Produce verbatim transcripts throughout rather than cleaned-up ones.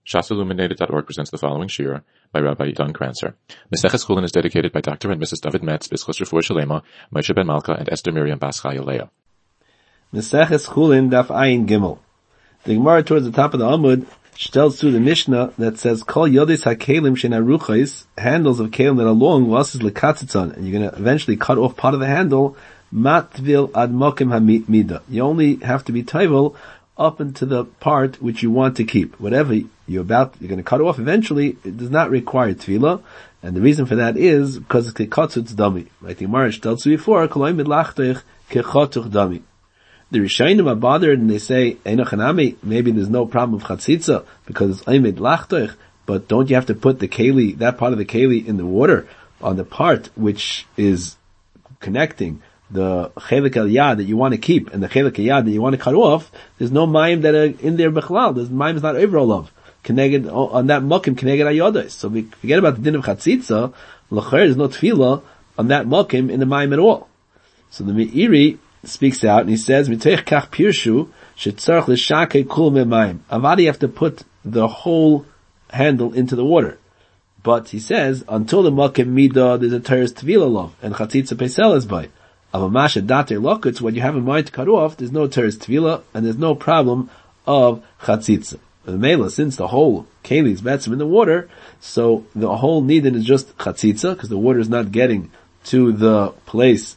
Shas Illuminated dot org presents the following shir by Rabbi Don Kranzer. Meseches Chulin is dedicated by Doctor and Missus David Metz, B'schus Refuah Shalema, Moshe Ben Malka, and Esther Miriam Bas Chaya Leah. Meseches Chulin Daf Ayin Gimel. The Gemara towards the top of the Amud tells through the Mishnah that says, Kol Yodis HaKelim Shenaruchais, handles of Kelim that are long, Vasis Lekatzitzon, and you're going to eventually cut off part of the handle, Matvil Ad Mokim HaMida. You only have to be Taivel up into the part which you want to keep. Whatever you're about, you're going to cut off eventually, it does not require tefillah, and the reason for that is because it's kekatzutz dami. Like the Gemara tells you before, kolay midlachtech kechatuch dami. The Rishayim are bothered and they say, Einochanami, maybe there's no problem with chatzitza because it's oimid lachtech, but don't you have to put the keli, that part of the keli in the water on the part which is connecting the chelik al-yad that you want to keep and the chelik al-yad that you want to cut off? There's no mayim that are in there b'chlal. There's mayim is not overall of. Keneged, on that mukim, keneged ayodos. So we forget about the din of chatzitza. L'cher, there's no tefillah on that mukim in the mayim at all. So the Meiri speaks out and he says, Miteich kach pirshu, shetzarch l'shakei kul me'mayim. Avadi, you have to put the whole handle into the water. But he says, until the mukim midah, there's a teres tefillah love, and chatzitza pesel is by. Avamasha dater lokutz, what you have in mind to cut off, there's no teres tefillah, and there's no problem of chatzitza. The mela, since the whole keli is betzim in the water, so the whole nidin is just chatzitza, because the water is not getting to the place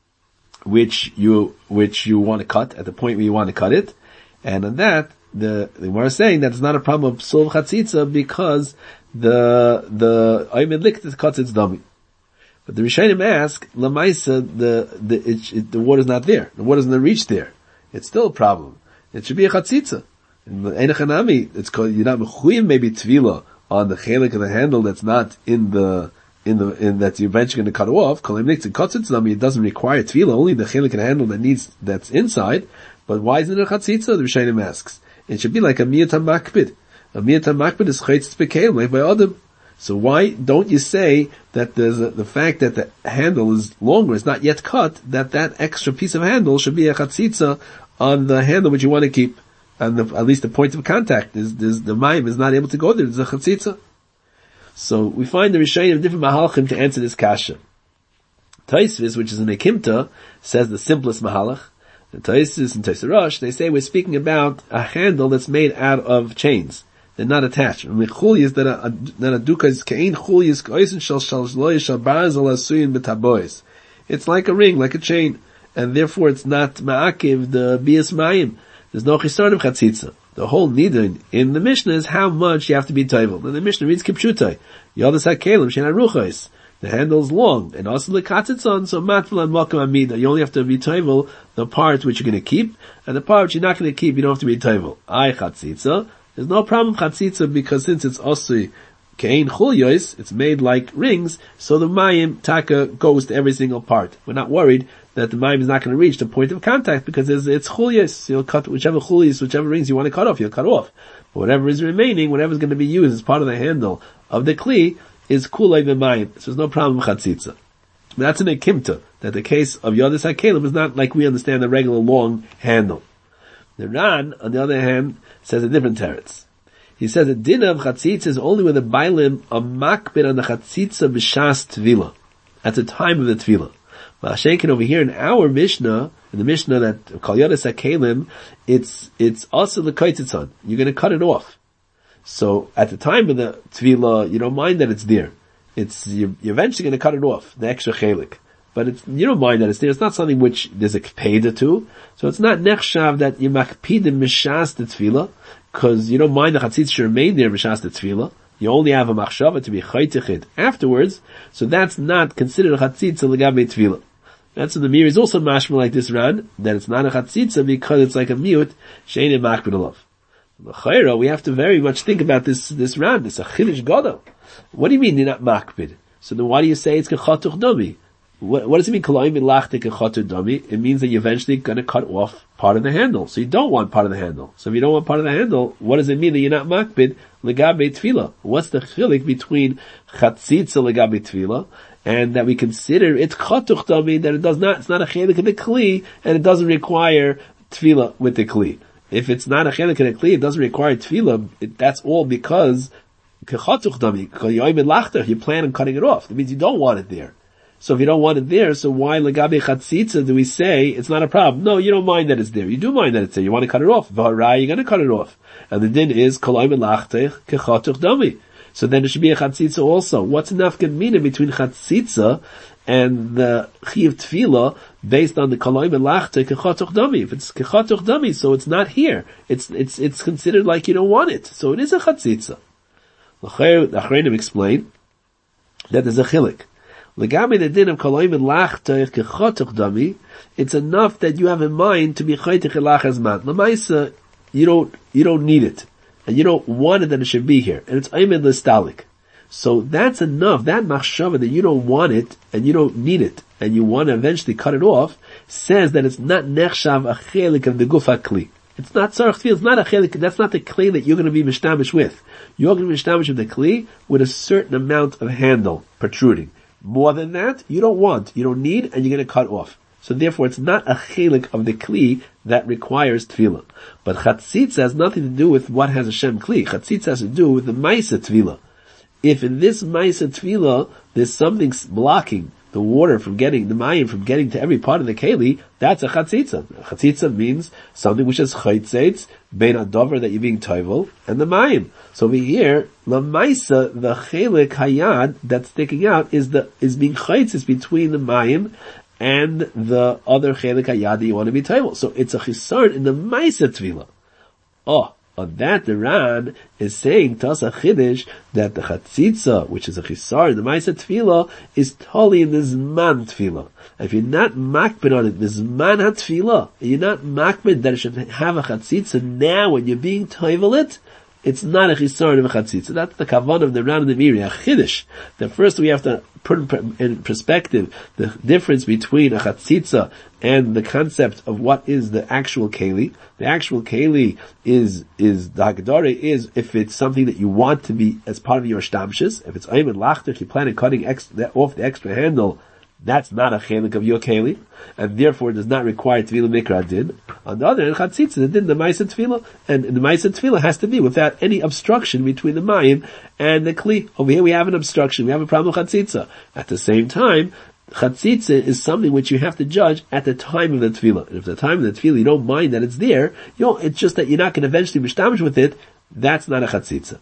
which you, which you want to cut, at the point where you want to cut it. And on that, the, the Gemara is saying that it's not a problem of psul chatzitza, because the, the, oimid likt cuts its dummy. But the Rishayim ask, Lamaisa, the, the, it, it, the water's not there. The water's not reached there. It's still a problem. It should be a chatzitza. Einochanami, it's called, you're not mechuyim maybe tvila on the chelik of the handle that's not in the, in the, in that you're eventually going to cut off. It doesn't require tvila, only the chelik of the handle that needs, that's inside. But why isn't it a chatzitza? The Rishayim asks. It should be like a miyat makbid. A miyat makbid is chaytzitz bekelim, like by Adam. So why don't you say that there's a, the fact that the handle is longer, is not yet cut, that that extra piece of handle should be a chatzitza on the handle which you want to keep? And the, at least the point of contact is, is the mayim is not able to go there. There's a chatzitza. So we find the Rishayim of different mahalchim to answer this kasha. Taisvis, which is an ekimta, says the simplest mahalach. And Taisvis and Taisarash, they say we're speaking about a handle that's made out of chains. They're not attached. And chulias that a that a duka is kein chulias koisen shal shal shloy shal barzal asuyin betabois. It's like a ring, like a chain, and therefore it's not ma'akiv the bias mayim. There's no chisar of chatzitza. The whole nidin in the Mishnah is how much you have to be toivel. And the Mishnah reads kipshutai. Yodas hakelim shenaruchais. The handle's long, and also the katzitzon, so matfil and mokum amida. You only have to be toivel the part which you're going to keep, and the part which you're not going to keep, you don't have to be toivel. Ay chatzitza. There's no problem with chatzitza because since it's osui kein chulyos, it's made like rings, so the mayim taka goes to every single part. We're not worried that the mayim is not going to reach the point of contact because it's, it's chulyos. You'll cut whichever chulyos, whichever rings you want to cut off, you'll cut off. But whatever is remaining, whatever is going to be used as part of the handle of the kli is kulei v'mayim. So there's no problem with chatzitza. That's an ekimta, that the case of Yodis HaKelim is not like we understand the regular long handle. The Ran, on the other hand, says a different teretz. He says the din of chatzitza is only when the bailim are makbid on the chatzitza b'shas tvila. At the time of the tvila. Ma'ashenkin over here in our Mishnah, in the Mishnah that Kol Yodis HaKelim, it's, it's also the kaititzon. You're going to cut it off. So at the time of the tvila, you don't mind that it's there. It's, you're, you're eventually going to cut it off, the extra chelik. But it's, you don't mind that it's there. It's not something which there's a kpeda to. So it's not nechshav that you makpidim mishas the tefillah, because you don't mind the chatzitz should remain there mishas the tefillah. You only have a machshava to be chaytichid afterwards. So that's not considered a chatzitza legabe tefillah. That's what the Mir is also mashma like this Ran, that it's not a chatzitza because it's like a miut, she'enim makpid alav. L'chayra, we have to very much think about this, this Ran. It's a chiddush gadol. What do you mean you're not makpid? So then why do you say it's kechatuch dami? What, what does it mean? It means that you're eventually going to cut off part of the handle. So you don't want part of the handle. So if you don't want part of the handle, what does it mean that you're not makbid legabe tefillah? What's the chilik between chatzitza legabe tefillah and that we consider it's chatuch dami, that it does not, it's not a chelik of the kli and it doesn't require tefillah with the kli? if it's not a chelik in a kli, it doesn't require tefillah. It, that's all because kechatuch dami. You plan on cutting it off. That means you don't want it there. So if you don't want it there, so why legabe chatzitza do we say it's not a problem? No, you don't mind that it's there. You do mind that it's there. You want to cut it off. V'harai, you're going to cut it off. And the din is kolay melachtech kechatuch dami. So then it should be a chatzitza also. What's enough gemina between chatzitza and the chiyuv tefillah based on the kolay melachtech kechatuch dami? If it's kechatuch dami, so it's not here. It's it's it's considered like you don't want it. So it is a chatzitza. The Achreinim explain that there's a chilik. Legami the din of koloim and lachtech kechotuch dami, it's enough that you have in mind to be chaytech elachas man. Lamaisa, you don't, you don't need it. And you don't want it that it should be here. And it's aimed listalik. So that's enough, that machshava that you don't want it, and you don't need it, and you want to eventually cut it off, says that it's not nechshav a chelik of the gufa kli. It's not tzarech tefillah, it's not a chelik, that's not the kli that you're going to be mishtamish with. You're going to be mishtamish with the kli with a certain amount of handle protruding. More than that, you don't want, you don't need, and you're going to cut off. So therefore, it's not a chelik of the kli that requires tefillah. But chatzitza has nothing to do with what has a shem kli. Chatzitza has to do with the maisa tefillah. If in this maisa tefillah, there's something blocking the water from getting, the mayim from getting to every part of the keli, that's a chatzitza. Chatzitza means something which is chaytzeitz, bein adover that you're being toivel, and the mayim. So over here, la maisa, the chelik hayad that's sticking out is the, is being chaytzeitz between the mayim and the other chelik hayad that you want to be toivel. So it's a chisar in the maisa tefillah. Oh. On that, the Ran is saying to us a chiddush that the chatzitza, which is a chisar in the Maisa Tefillah, is totally in the Zman Tefillah. If you're not makbid on it, the Zman HaTefillah, you're not makbid that it should have a chatzitza now when you're being toivel it, it's not a chisar of a chatzitza. That's the kavan of the Ran and the Miri, a chiddush. That first we have to put in perspective the difference between a chatzitza and the concept of what is the actual keli. The actual keli is, is, the hagdara is if it's something that you want to be as part of your shtamshus. If it's ayim and lachter, if you plan on cutting ex, off the extra handle, that's not a chelik of your keli, and therefore does not require tefillah mikra din. On the other hand, chatzitza, the din, the ma'isa tefillah, and the ma'isa tefillah has to be without any obstruction between the mayim and the kli. Over here we have an obstruction, we have a problem with chatzitza. At the same time, chatzitza is something which you have to judge at the time of the tefillah. And if at the time of the tefillah you don't mind that it's there, you know, it's just that you're not going to eventually mishtamish with it, that's not a chatzitza.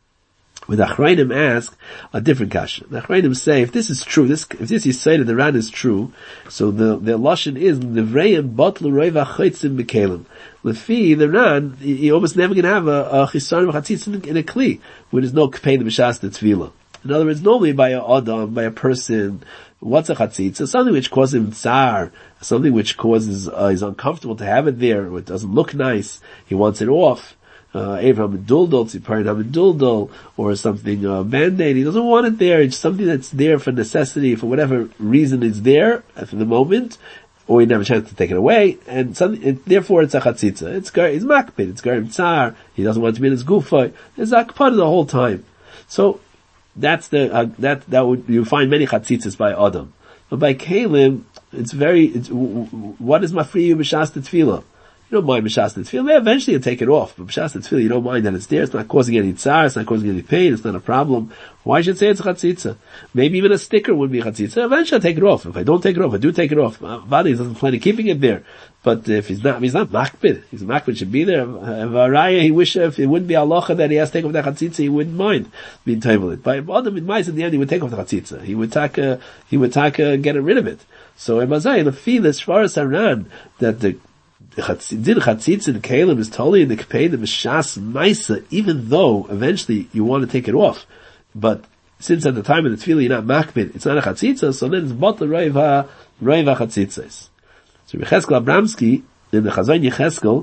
When the Achrayim ask a different kasha, the Achrayim say, if this is true, this, if this is say that the Ran is true, so the, the Lashon is, Nevrayim botlu roiva chaytzim bekelim. Lefi, the Ran, you're almost never going to have a, a chisar of chatzitz in, in a kli, where there's no k'pein b'shas the tefillah. In other words, normally by a adam, by a person, what's a chatzitza? Something which causes him tsar, something which causes, uh, he's uncomfortable to have it there, or it doesn't look nice, he wants it off. Uh, Abraham Duldal, Tziparin Duldal, or something, uh, Band-Aid. He doesn't want it there. It's something that's there for necessity, for whatever reason it's there for the moment, or he never have a chance to take it away, and something, it, therefore it's a chatzitza. It's gar, it's makbid, it's garim tsar, he doesn't want it to be in his gufa. It's akpad the whole time. So, that's the, uh, that, that would, you find many chatzitzas by Adam. But by Kalim, it's very, it's, what is mafriyu b'shas the tefillah? You don't mind b'shas the tefillah. Eventually you take it off, but b'shas the tefillah you don't mind that it's there. It's not causing any tsar. It's not causing any pain. It's not a problem. Why should I say it's a chatzitza? Maybe even a sticker would be a chatzitza. Eventually I take it off. If I don't take it off, I do take it off. Vadi doesn't plan on keeping it there. But if he's not, he's not makbid. He's makbid should be there. If Araya, he wish if it wouldn't be halacha that he has to take off the chatzitza, he wouldn't mind being table it. By Adam in mice in the end, he would take off the chatzitza. He would take, uh, he would take, uh, get rid of it. So in Mazai, the feel as far as Haran that the din chatzitza and kalim is totally in the k'pein of shas maisa, even though eventually you want to take it off. But since at the time of the tefillah you're not makbid, it's not a chatzitza, so then it's bottle roiv ha, roiv ha chatzitzas. So Yecheskel Abramsky, in the Chazon Yecheskel,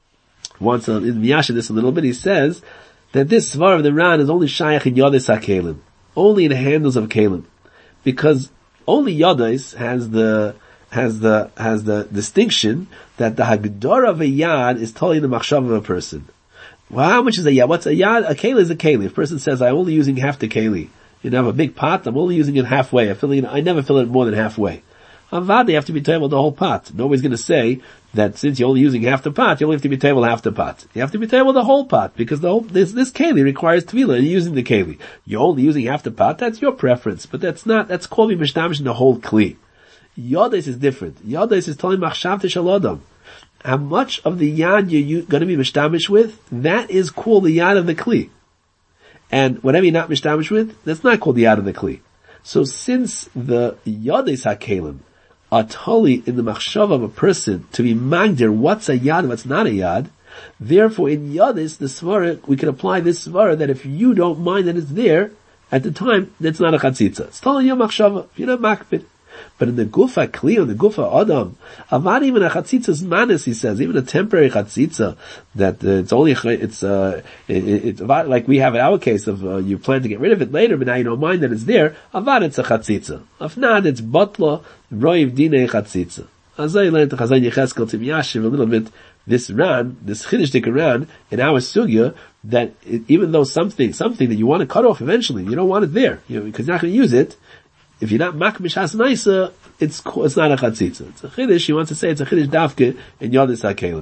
wants to, in Miyasha this a little bit, he says that this svar of the Ran is only shayach in Yodis HaKelim, only in the handles of Kelim. Because only Yodis has the, has the, has the distinction that the Hagdara of a Yad is totally the machshav of a person. Well, how much is a Yad? What's a Yad? A Keli is a Keli. If a person says, I'm only using half the Keli, you know, have a big pot, I'm only using it halfway. I fill it, I never fill it more than halfway. Avad, you have to be table the whole pot. Nobody's going to say that since you're only using half the pot, you only have to be table half the pot. You have to be table the whole pot, because the whole, this, this keli requires tefillah, and you're using the keli. You're only using half the pot, that's your preference, but that's not, that's called mishdamish in the whole kli. Yodes is different. Yodes is telling machshavte shalodam. How much of the yad you're going to be mishdamish with, that is called the yad of the kli. And whatever you're not mishdamish with, that's not called the yad of the kli. So since the yodes hakelim are totally in the machshav of a person to be magdir what's a yad and what's not a yad, therefore in yadis, the svara, we can apply this svara that if you don't mind that it's there, at the time, that's not a chatzitza. It's totally your machshava, if you're not makbid. But in the gufa kli, in the gufa adam, avad even a chatzitza's manis, he says, even a temporary chatzitza, that uh, it's only, it's, uh, it, it's avad, like we have in our case of, uh, you plan to get rid of it later, but now you don't mind that it's there, avad it's a chatzitza. If not, it's batla, roiv dine chatzitza. As I learned to Chazan Yecheskel Tim Yashiv a little bit, this ran, this chiddush ran in our sugya, that it, even though something, something that you want to cut off eventually, you don't want it there, you know, because you're not going to use it, if you're not makmish has naisa, it's, it's not a chatzitza. It's a chiddush, he wants to say it's a chiddush dafke in Yodis HaKelim.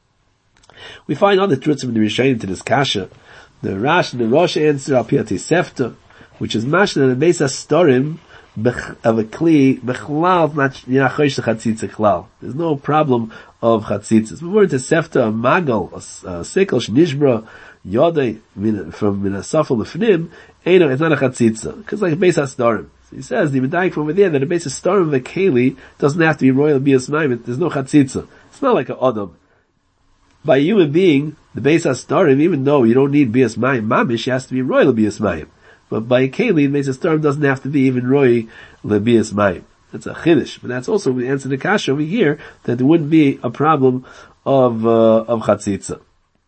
We find other truths in the Rishonim to this kasha. The Rash and the Rosh answer al Piyati Sefta, which is mashna and the Beis HaStorim of a kli, bechlal, you're not chosh the chatzitza klal. There's no problem of chatzitzas. We're into Sefta, a magal, a sickle, shnishbra, yodei, from minasafel lefnim, Eino, it's not a chatzitza. Because like Beis HaStorim. So he says, the medayik from over there, that a Beis HaStorim of a keli doesn't have to be royal bias maim. There's no chatzitza. It's not like an adam. By a human being, the Beis HaStorim, even though you don't need bias maim mamish, he has to be royal bias maim. But by a keli, the Beis HaStorim doesn't have to be even royal bias maim. That's a chiddush. But that's also, we answer the kasha over here, that there wouldn't be a problem of, uh, of chatzitza.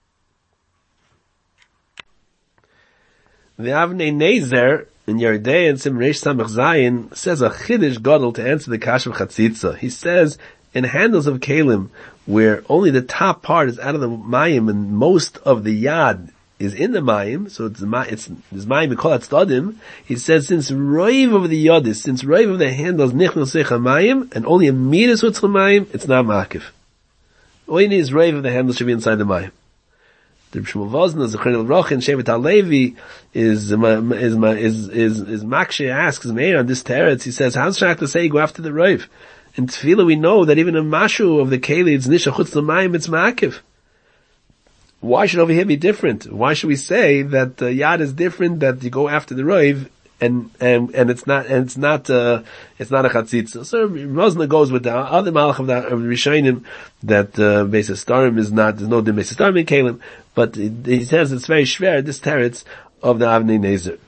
The Avnei Nezer in Yerdei and Sim Reish Samach Zayin says a chiddush gadol to answer the kasha of chatzitza. He says in handles of kalim where only the top part is out of the mayim and most of the yad is in the mayim, so it's it's this mayim we call it stadim. He says since roiv of the yadis, since roiv of the handles nichnas secha mayim and only a midas utzcha mayim, it's not makif. All you need is roiv of the handles should be inside the mayim. The Shmuel Vosna, Zechron El Rochin, Shevet HaLevi, is, is, is, is, is Makshe asks Meir on this teretz, he says, how's Shach to say you go after the Roiv? In Tefillah we know that even a Mashu of the Keli, it's Nisha Chutz L'mayim, it's Ma'akiv. Why should over here be different? Why should we say that uh, Yad is different, that you go after the Roiv, and, and, and it's not, and it's not, uh, it's not a chatzitza. So Rosna goes with the other malach of the Rishonim that, uh, Beis HaStorim is not, there's no din Beis HaStorim in Kalim, but he says it's very schwer, this teretz of the Avnei Nezer.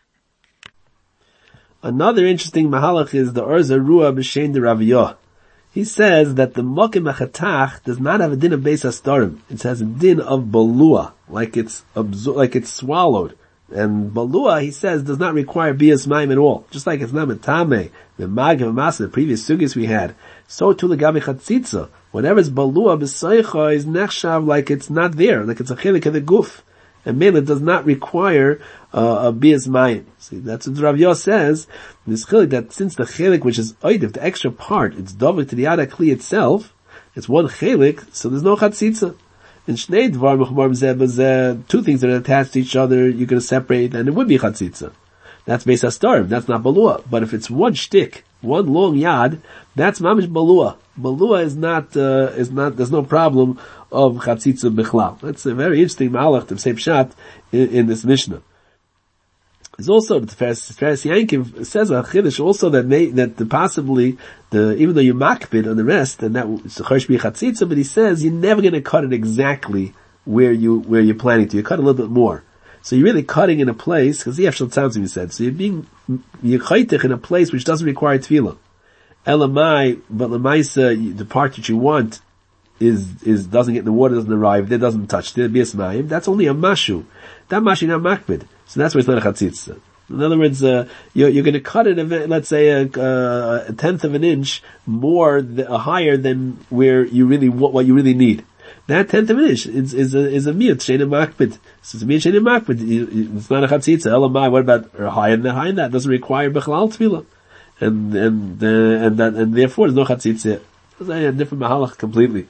Another interesting mahalach is the Orza Ruah B'Shem de Raviyah. He says that the Mokim HaChatach does not have a din of Beis HaStorim. It has a din of Balua, like it's absor- like it's swallowed. And Balua, he says, does not require bias maim at all. Just like it's not metame, the mag and masa, the previous sugis we had. So too legabe chatzitza. Whenever it's Balua, b'seicha is nechshav like it's not there, like it's a chilik of the guf. And Mela does not require uh, a bias maim. See, that's what Rav Yos says, this chilik, that since the chilik, which is oidiv, the extra part, it's dovik to the yada kli itself, it's one chilik, so there's no chatzitza. In Shnei Dvar Mechmar B'zeh B'zeh, two things that are attached to each other, you're going to separate, and it would be chatzitza. That's Beis HaStorim, that's not Balua. But if it's one shtick, one long yad, that's mamish Balua. Balua is not, uh, is not, there's no problem of chatzitza bichlal. That's a very interesting malach to say pshat in, in this Mishnah. There's also, the Tiferes Yankiv says a chiddush also that may, that the possibly, the, even though you makbid on the rest, and that, it's a chosh chatzitza, but he says you're never going to cut it exactly where you, where you're planning to. You cut a little bit more. So you're really cutting in a place, because the Yefshel Tzamtzim said, so you're being, you're chaytich in a place which doesn't require tefillah. Elamai, but lemaisa, the part that you want is, is, doesn't get in the water, doesn't arrive, it doesn't touch, there'll be a smayim, that's only a mashu. That mashu not makbid. So that's why it's not a chatzitza. In other words, uh, you're, you're going to cut it, let's say, a, a, a tenth of an inch more, th- uh, higher than where you really, what, what you really need. That tenth of an inch is, is a, is a miyut, shein makbid. So it's a miyut, shein makbid. It's not a chatzitza. Elamai, what about higher than that? Higher than that? Doesn't require bechlal tefillah. and, and, uh, and that, and therefore there's no chatzitza. It's a different mahalach completely.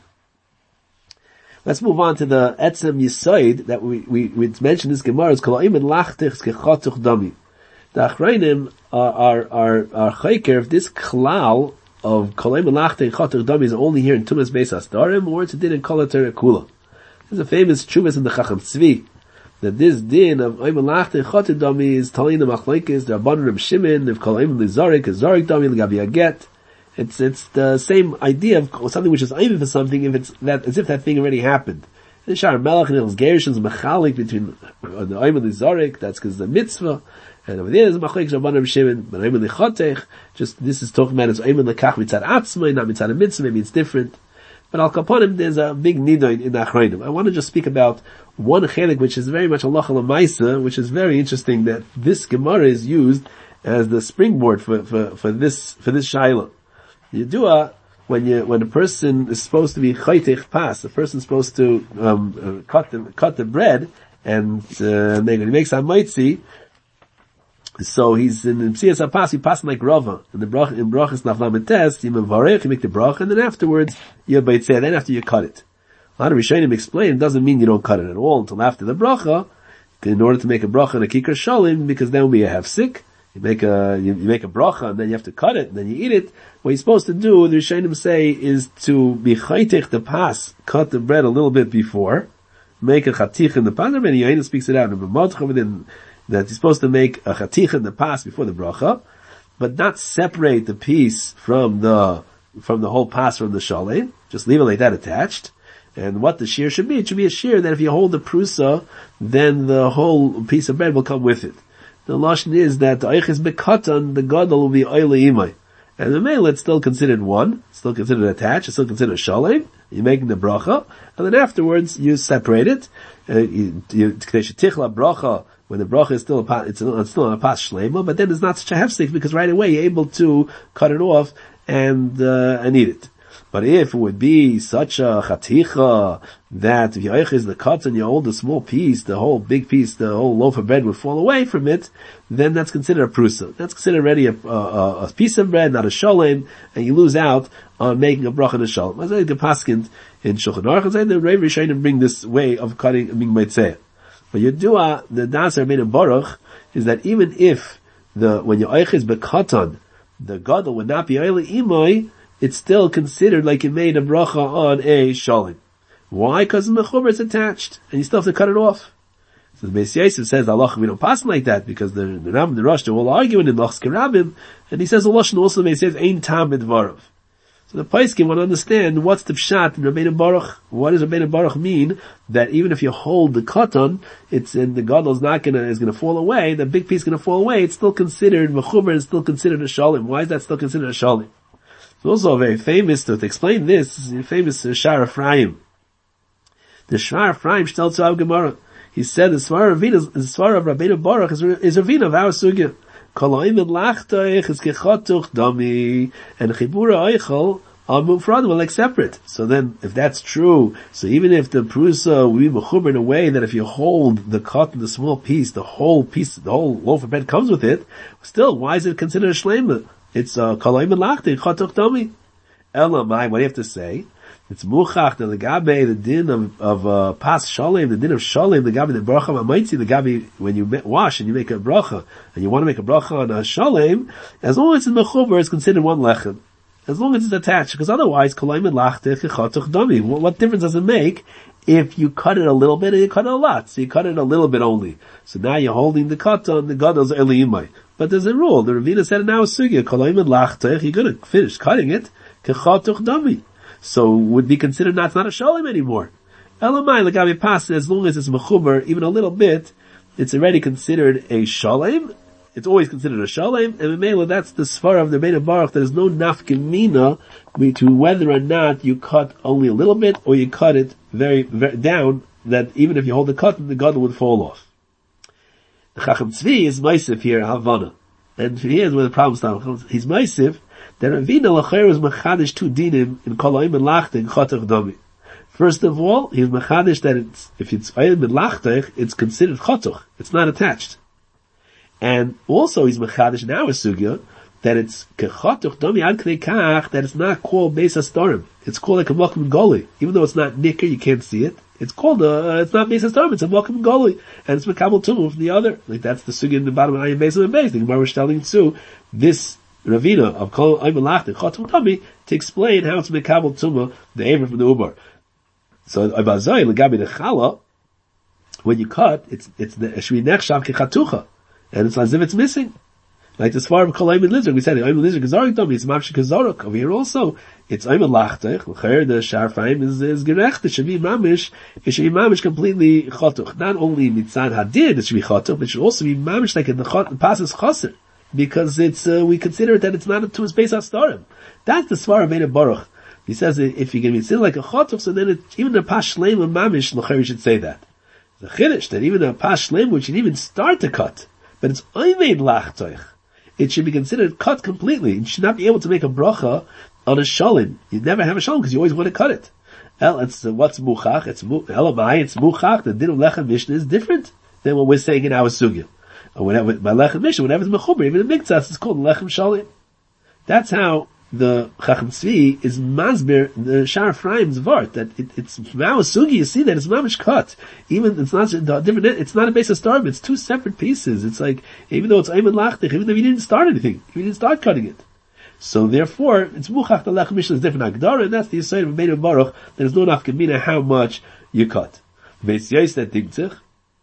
Let's move on to the etzem yisoid that we, we, we mentioned this Gemara is kol oimen lachtich kechotuch dami. The Achrayim are, are, are, are chayker if this klal of kol oimen lachtich kechotuch dami is only here in Tumas Beis Hasdarim or it's a din in Kol HaTorah Kula. There's a famous chuvas in the Chacham Tzvi that this din of oimen lachtich kechotuch dami is talin the machlekes, the Rabban Reb Shimon, if kol oimen lizorik, is zorik dami, l'gabi aget. It's, it's the same idea of something which is oimen for something if it's that, as if that thing already happened. The Shar Melech and Hil's Gershon's mechalik between the oimen lizorik, that's because the mitzvah, and over there is machlekes Rabban Reb Shimon, but oimen lichotech, just, this is talking about as oimen lekach mitzad atzmai, not mitzad a mitzvah, maybe it's different. But al kaponim, there's a big nidoin in the Achrayim. I want to just speak about one chelik which is very much halacha l'maisa, which is very interesting that this Gemara is used as the springboard for, for, for this, for this shaila. Yedua, when you, when a person is supposed to be chaytech pas, the person's supposed to, um, uh, cut the, cut the bread, and, uh, make, he makes a maitzi, so he's in the Mesias HaPas, he passes like Rava. In the brach, in brachas naflamentes, you mevarech, you make the brach, and then afterwards, you baitzeh, then after you cut it. A lot of Rishonim explain, it doesn't mean you don't cut it at all until after the bracha, in order to make a bracha and a kikar shalim, because then will be a hefsik. You make a, you, you make a bracha, and then you have to cut it, and then you eat it. What you're supposed to do, the Rishonim say, is to be chaytech the pas, cut the bread a little bit before, make a chatich in the pas, and Yohanan speaks it out in the Madcha, within, that you're supposed to make a chatich in the pas before the bracha, but not separate the piece from the, from the whole pas from the shalem, just leave it like that attached. And what the shear should be, it should be a shear that if you hold the prusa, then the whole piece of bread will come with it. The lashon is that the eiches bekatan, the gadol will be oile imay. And the male, it's still considered one, still considered attached, it's still considered shalem. You're making the bracha, and then afterwards you separate it. Uh, you, you, tichla bracha, when the bracha is still a pas, it's, it's still on a pas shlema, but then it's not such a hefsek because right away you're able to cut it off and, uh, and eat it. But if it would be such a chaticha that if you is the cut and you hold the small piece, the whole big piece, the whole loaf of bread would fall away from it, then that's considered a prusa. That's considered already a, a, a piece of bread, not a shalem, and you lose out on making a bracha and a shalem. As I the paskind in Shulchan Aruch, I say the Rav Rishonim bring this way of cutting being meitzeh. But Yedua, the Das Rabbeinu Baruch, is that even if the when your is bekatan, the gadol would not be oile imoi, it's still considered like you made a bracha on a shalim. Why? Because the mechuber is attached, and you still have to cut it off. So the Beis Yosef says, Allah, we don't pass like that, because the, the Ram and the Rosh, they're all arguing in Lachs Kerabim, and he says, Allah also Beis Yosef, Ein Tam Midvarav. So the Paiskim want to understand, what's the pshat in Rabbeinu Baruch? What does Rabbeinu Baruch mean? That even if you hold the katan, it's, and the gadol's not gonna, is gonna fall away, the big piece is gonna fall away, it's still considered, mechuber is still considered a shalim. Why is that still considered a shalim? It's also very famous, to, to explain this, is famous uh, Shar Ephraim. The Shar Ephraim tells to our Gemara. He said the Svar of Ravina, the Svar of Rabbeinu Baruch is, is Ravina of our Sugya. Kol ha'omen lachtoich is kechotuch dami, and chibura oichel are mufradim, are like separate. So then, if that's true, so even if the prusa will be mechuber in a way that if you hold the cotton, the small piece, the whole piece, the whole loaf of bread comes with it, still, why is it considered a shleima? It's uh kol ha'omen lachtoich chotuch dami. Elamai, what do you have to say? It's muchach the legabe, the din of, of, uh, pas shalem, the din of shalem, the gabi, the bracha ma'maitzi, the gabi, when you wash and you make a bracha, and you want to make a bracha on a shalem, as long as it's mechuber, it's considered one lechem. As long as it's attached, because otherwise, kolayim lachtech chatuch dami. What difference does it make if you cut it a little bit or you cut it a lot? So you cut it a little bit only. So now you're holding the katan, the gadol's eliyimai. But there's a rule. The Ravina said it now is sugya, kolayim lachtech, you're gonna finish cutting it, chatuch dami. So would be considered not, not a shalom anymore. Elamai legabi pas, as long as it's mechuber, even a little bit, it's already considered a shalom. It's always considered a shalom, and Mimela, that's the svara of the Rebbeinu Baruch. There's no nafkemina to whether or not you cut only a little bit or you cut it very, very down, that even if you hold the cotton, the gadol would fall off. The Chacham Tzvi is Meisif here, Havana. And here's where the problem starts. He's Meisif, that Ravina Lacher was mechadish two dinim in kol ha'omen lachtech chotuch dami. First of all, he's mechadish that it's, if it's ha'omen lachtech, it's considered chotuch. It's not attached. And also he's mechadish in our sugya that it's kechotuch domi ad k'nei kach, that it's not called beis hastorim. It's called like a mokum goli. Even though it's not nicker, you can't see it. It's called a, uh, it's not beis hastorim, it's a mokum goli. And it's mekabel tumah from the other. Like that's the sugi in the bottom of ayin beis and beis. The Gemara was telling too, this Ravina of kol ayim lachta chotuch domi, to explain how it's mekabel tumah, the aver from the ubar. So, abazai, legabi the chala, when you cut, it's, it's the, shvi nechshav kechatucha. And it's as if it's missing. Like the Svar of Kol Ayman Lizard, we said, Ayman Lizard Gezarik Domi, it's Mamshik Gezorok. Over here also, it's Ayman Lachtech, L'cher, the Sharfaim is, is Gerecht, it should be Mamish, it should be Mamish completely Chotuch. Not only Mitzad Hadid, it should be Chotuch, but it should also be Mamish like in the Chot, the Pasas Choser. Because it's, uh, we consider that it's not to his base Astarim. That's the Svar of Eina Baruch. He says, if you can be seen like a Chotuch, so then it, even the Pas Shleim and Mamish, L'cher, you should say that. The Chiddush, that even a Pas Shleim, which should even start to cut, but it's Ayman Lachtech. It should be considered cut completely. You should not be able to make a bracha on a shalim. You never have a shalim because you always want to cut it. El, it's, uh, what's muchach? It's elamai, it's muchach. The din of lechem mishnah is different than what we're saying in our sugya. Or whenever, by lechem mishnah, whenever it's mechuber, even the mikzas, it's called lechem shalim. That's how the Chacham Tzvi is masbir, the Shar Ephraim's vart, that it, it's, from our sugya, you see that it's mamish cut. Even, it's not different, it's not a base of starve, it's two separate pieces. It's like, even though it's ayman lachtich, even though you didn't start anything, you didn't start cutting it. So therefore, it's muchach, the lechem mishnah is different agdara, and that's the Yisrael of Bein Baruch, that there's no nafkamina how much you cut. Beis Yosef Digtzich,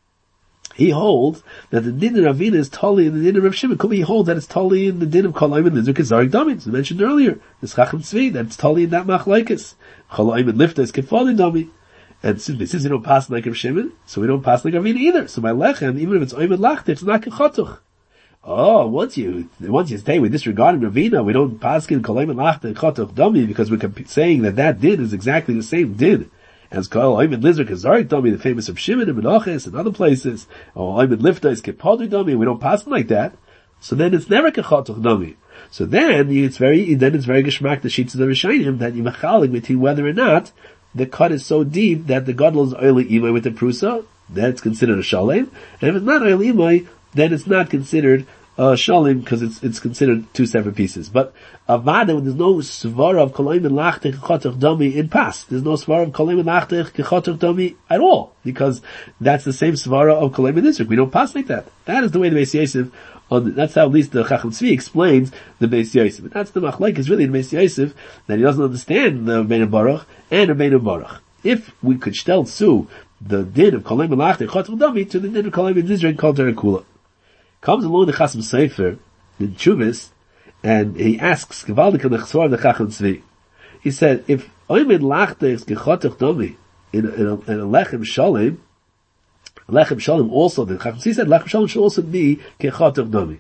he holds that the din of Ravina is totally in the din of Rav Shimon. He holds that it's totally in the din of Kol Ayman Lizur Kezarik Domi. As I mentioned earlier, this Chacham Tzvi, that it's totally in that machlokes. Kol Ayman Lifta is Kefali Domi. And since, since we don't pass like Rav Shimon, so we don't pass like Ravina either. So by Lechem, even if it's Ayman Lachte, it's not Kechotuch. Oh, once you, once you stay with disregarding Ravina, we don't pass in Kol Ayman Lachte Kechotuch Domi because we're saying that that din is exactly the same din as Kol Ayman Lizur Kezarik Domi, the famous of Shimon and Menachos and other places. Oh, Ayman Lifta is Kepadu Domi, we don't pass it like that. So then it's never Kechotuch Domi. So then it's very, then it's very geschmack the sheets of the Rishayim that you machalik between whether or not the cut is so deep that the gadol is oily imay with the prusa, that's considered a shalem. And if it's not oily imay, then it's not considered uh, shalem because it's it's considered two separate pieces. But avada, when there's no svara of kolayim and lachtech kechotuch domi in pas, there's no svara of kolayim and lachtech kechotuch domi at all, because that's the same svara of kolayim and nisrik. We don't pass like that. That is the way the Beis Yosef, on the, that's how at least the Chacham Tzvi explains the Beis Yosef. But that's the machlek is really the Beis Yosef that he doesn't understand the Bein Baruch and the Bein Baruch. If we could still sue the din of kolayim and lachtech kechotuch domi to the din of kolayim and nisrik called terakula. Comes along the Chasam Sofer, the Chuvas, and he asks, Gevaldik on the Chsvar of the Chacham Tzvi. He said, if Oymed Lachtech is Gechotuch Domi, in a, in a, in a Lechem Shalom, Lechem Shalom also, the Chacham Tzvi said, Lechem Shalom should also be Gechotuch Domi.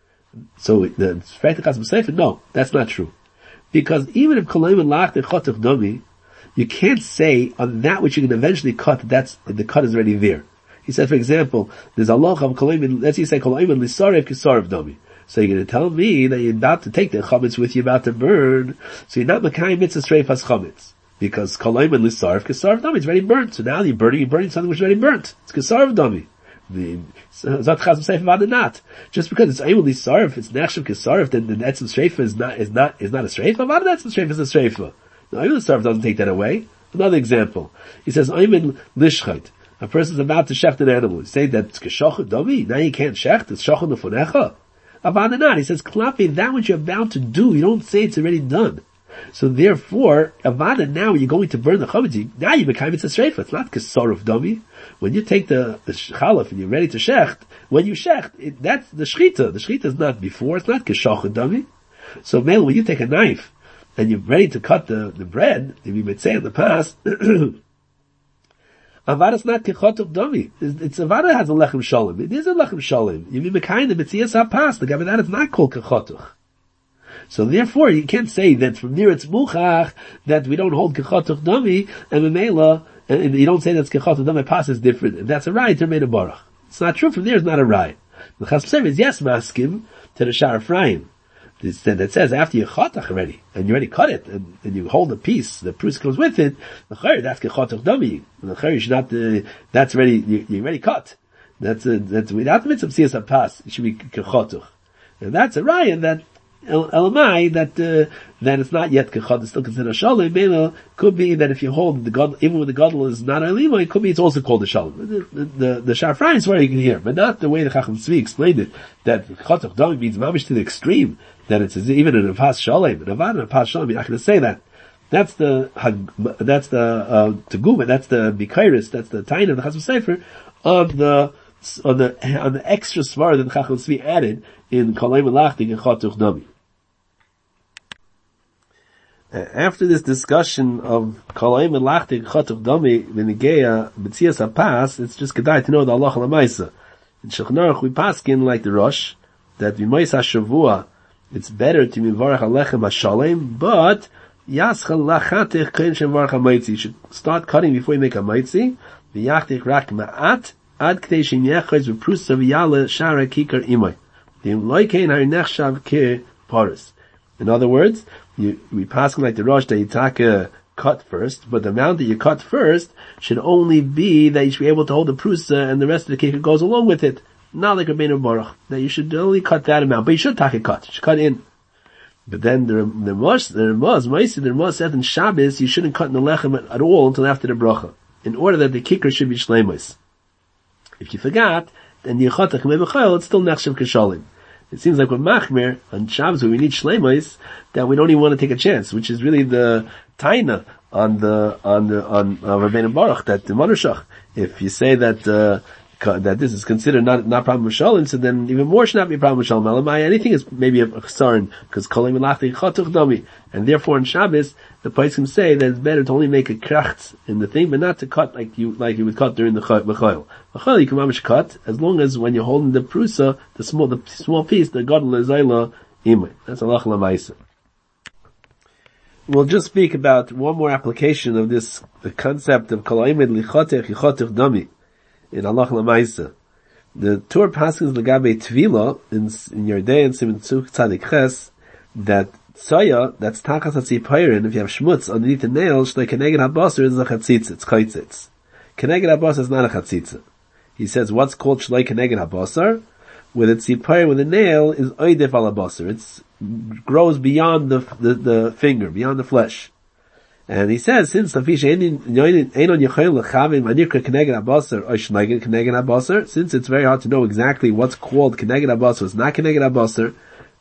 So, the fact the Chasam Sofer, no, that's not true. Because even if Kolayim and Lachtech Gechotuch Domi, you can't say on that which you can eventually cut, that's, the cut is already there. He said, for example, there's a loch of kolayim, let's say kolayim lisarev kisarev domi. So you're going to tell me that you're about to take the chametz with you, about to burn, so you're not makayim mitzvah streifas chametz. Because kolayim lisarev kisarev domi, it's already burnt. So now you're burning, you're burning something which is already burnt. It's kisarev domi. The Zat Chazam Sefer Vada not. Just because it's Ayim lisarev, it's nechshav kisarev, then the etzem streifa is not, is not, is not a streifa. Vada etzem streifa is a streifa. No, Ayim lisarev doesn't take that away. Another example. He says, Ayim lishchait. A person's about to shecht an animal. You say that it's keshochu domi. Now you can't shecht. It's shochu nefonecha. Avada not. He says, klapi, that which you're about to do, you don't say it's already done. So therefore, avada, now when you're going to burn the chametz, now you become it's a shreifa. It's not kesaruf domi. When you take the, the chalaf and you're ready to shecht, when you shecht, it, that's the shchita. The shchita is not before. It's not keshochu domi. So male, when you take a knife and you're ready to cut the, the bread, if you might say in the past, Avada is not kechotuch domi. It's, it's Avada has a lechem shalom. It is a lechem shalom. You mean mekayim the mitzias hapas. The gabi that is not called kechotuch. So therefore, you can't say that from near it's muchach that we don't hold kechotuch domi and memela, and you don't say that's kechotuch domi pas is different. And that's a right to made a baruch. It's not true. From there, it's not a right. The Chasam is yes maskim to the Shar Ephraim. That says after you chotach already, and you already cut it, and, and you hold the piece, the piece goes with it, the chayr, that's kechotach domi. The chayr, you should not, uh, that's already, you, you already cut. That's, uh, that's without the mitzvah siyas hapas, it should be kechotach. And that's a raya that elamai that uh, that it's not yet kechad, it's still considered a shalom. Mela could be that if you hold the god, even when the gadol is not a lima, it could be it's also called a shalom. The the, the Shafran is where you can hear, but not the way the Chacham Tzvi explained it. That chatuch dami means mamish to the extreme. That it's even in a pas shalom, in a van in a pas shalom. You're not going to say that. That's the that's the uh, teguma. That's the bikairis. That's the taina of the Chasam Sofer on the on the on the extra svar that the Chacham Tzvi added in Kolay Melachtik and Chatuch Dami. After this discussion of Kolay Melachtik and Chatuch Dami, V'Negeya B'tzias HaPas, it's just kedai to know the Allah L'Maisa. In Shulchan Aruch we paskin like the Rosh that V'Mois HaShavua it's better to mivarach Alechem HaShalem, but Yaschal Lachatich Kein Shevarach HaMaitzi. You should start cutting before you make a Maitzi. V'Yachtich Rak Ma'at Ad K'tei Shem Yechaz V'Prusa V'Yale Shara Kikar Imay. In other words, you, we pass like the Rosh that you take a cut first, but the amount that you cut first should only be that you should be able to hold the prusa and the rest of the kikar goes along with it. Not like Rabbeinu Baruch, that you should only cut that amount, but you should take a cut, you should cut in. But then the the Mos, the Mos, the Mos said in Shabbos you shouldn't cut in the lechem at, at all until after the bracha, in order that the kikar should be shleimus. If you forgot, then the Yechatach Mebechayel, it's still Nechshav Keshalim. It seems like with Machmir, on Shabbos when we need Shleimos, that we don't even want to take a chance, which is really the Taina on the, on the, on, uh, Rabbeinu Baruch, that the Manushach. If you say that, uh, that this is considered not, not problem with Shalim, so then even more should not be a problem with Shalim Elamai. Anything is maybe a chsaron, because Kolei Melachti Chatuch Dami. And therefore in Shabbos, the Poskim say that it's better to only make a kracht in the thing, but not to cut like you, like you would cut during the Bechayil. Bechayil you can mamish cut, as long as when you're holding the prusa, the small, the small piece, the Gadol Zayla Imay. That's Allah Lamaisa. We'll just speak about one more application of this, the concept of Kol Ha'imid Lichotech Yichotech Dami in Allah Lamaisa. The Torah passes Lagabe Tvila in, in Yerdei and Siman Tzuk Tzadik Ches, that Tzaya, that's Tachas HaTzipayrin, if you have Shmutz underneath the nails, Shlei Keneged HaBasar is a Chatzitza, it's Kaitzitz. Keneged HaBasar is not a Chatzitza. He says what's called Shlei Keneged HaBasar, with a Tzipayr with a nail, is Oidef Al HaBasar. It's, grows beyond the, the, the finger, beyond the flesh. And he says, since since it's very hard to know exactly what's called Keneged HaBasar, it's not Keneged HaBasar,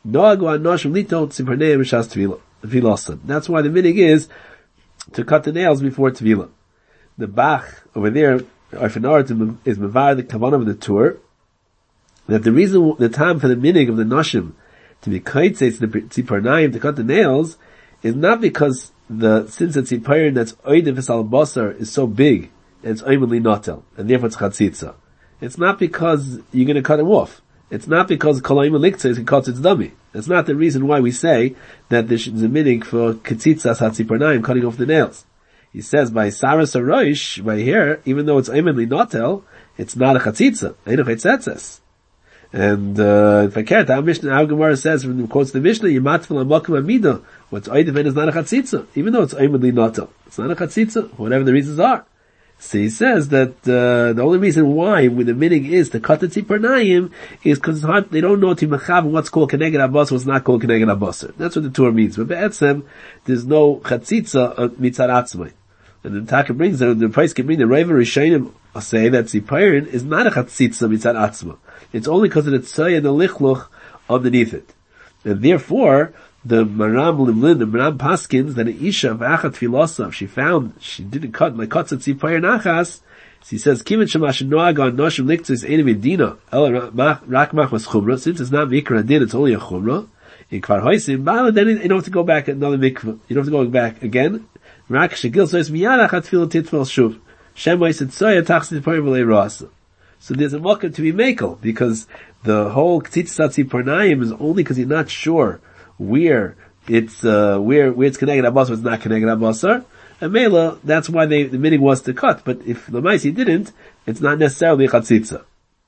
that's why the minig is to cut the nails before Tvila. The Bach over there, Arfinarat, is Mevar the Kavanah of the Tur, that the reason, the time for the minig of the Nashim to be kaitzeitz the Tziparnayim to cut the nails is not because the, since the Tziparnayim that's Oidef Al Basar is so big, and it's Oimedli Notel, and therefore it's Chatzitza. It's not because you're going to cut him off. It's not because Kolaim Eliktzah is cuts its dummy. That's not the reason why we say that there's a minig for Ketzitzas HaTziparnayim, cutting off the nails. He says by Saras HaRoish, by here, even though it's Oimedli Notel, it's not a Chatzitza. Eino Chetzetzes. And, uh, if I can't, our Mishnah, our Gemara says, from the quotes the Mishnah, Yimatfil HaMakim HaMidah, what's Oidef is not a Chatzitza, even though it's Oimedli Notel. It's not a Chatzitza, whatever the reasons are. So he says that, uh, the only reason why when the minig is to cut the Tziparnayim is because it's hard, they don't know to Mechav what's called Keneged HaBasar, what's not called Keneged HaBasar. That's what the Torah means. But Be'etzem, there's no Chatzitza mitzad atzmai. And the Taka brings, the, the price can bring the Reva Rishonim say that Tziparin is not a Chatzitza mitzad atzma. It's only because of the Tzaya and the Lichluch underneath it. And therefore, the Maram Limlin, the Maram Paskins, that an Isha of Achat Filosav, she found, she didn't cut, like cuts at Tzipayr Nachas, she says, Kivin Shamash Noag on Noshim Liktzis Enim Medina, El Rak Mach was Chumra, since it's not Mikra Adin, it's only a Chumra, in Kvar Hoisim, Bala, then you don't have to go back another mikvah, you don't have to go back again, Rak Shegil says, Miyad Achat Filo Titfel Shuv, Shem Ois et Tzoya Tachs Tzipayr V'lei Rasa. So there's a mocker to be makel, because the whole Ktzitzat Tziparnayim is only because you're not sure where it's, uh, where, where it's Keneged HaBasar, it's not Keneged HaBasar. And Mela, that's why they, the minig was to cut, but if Lamaisi didn't, it's not necessarily a Chatzitza.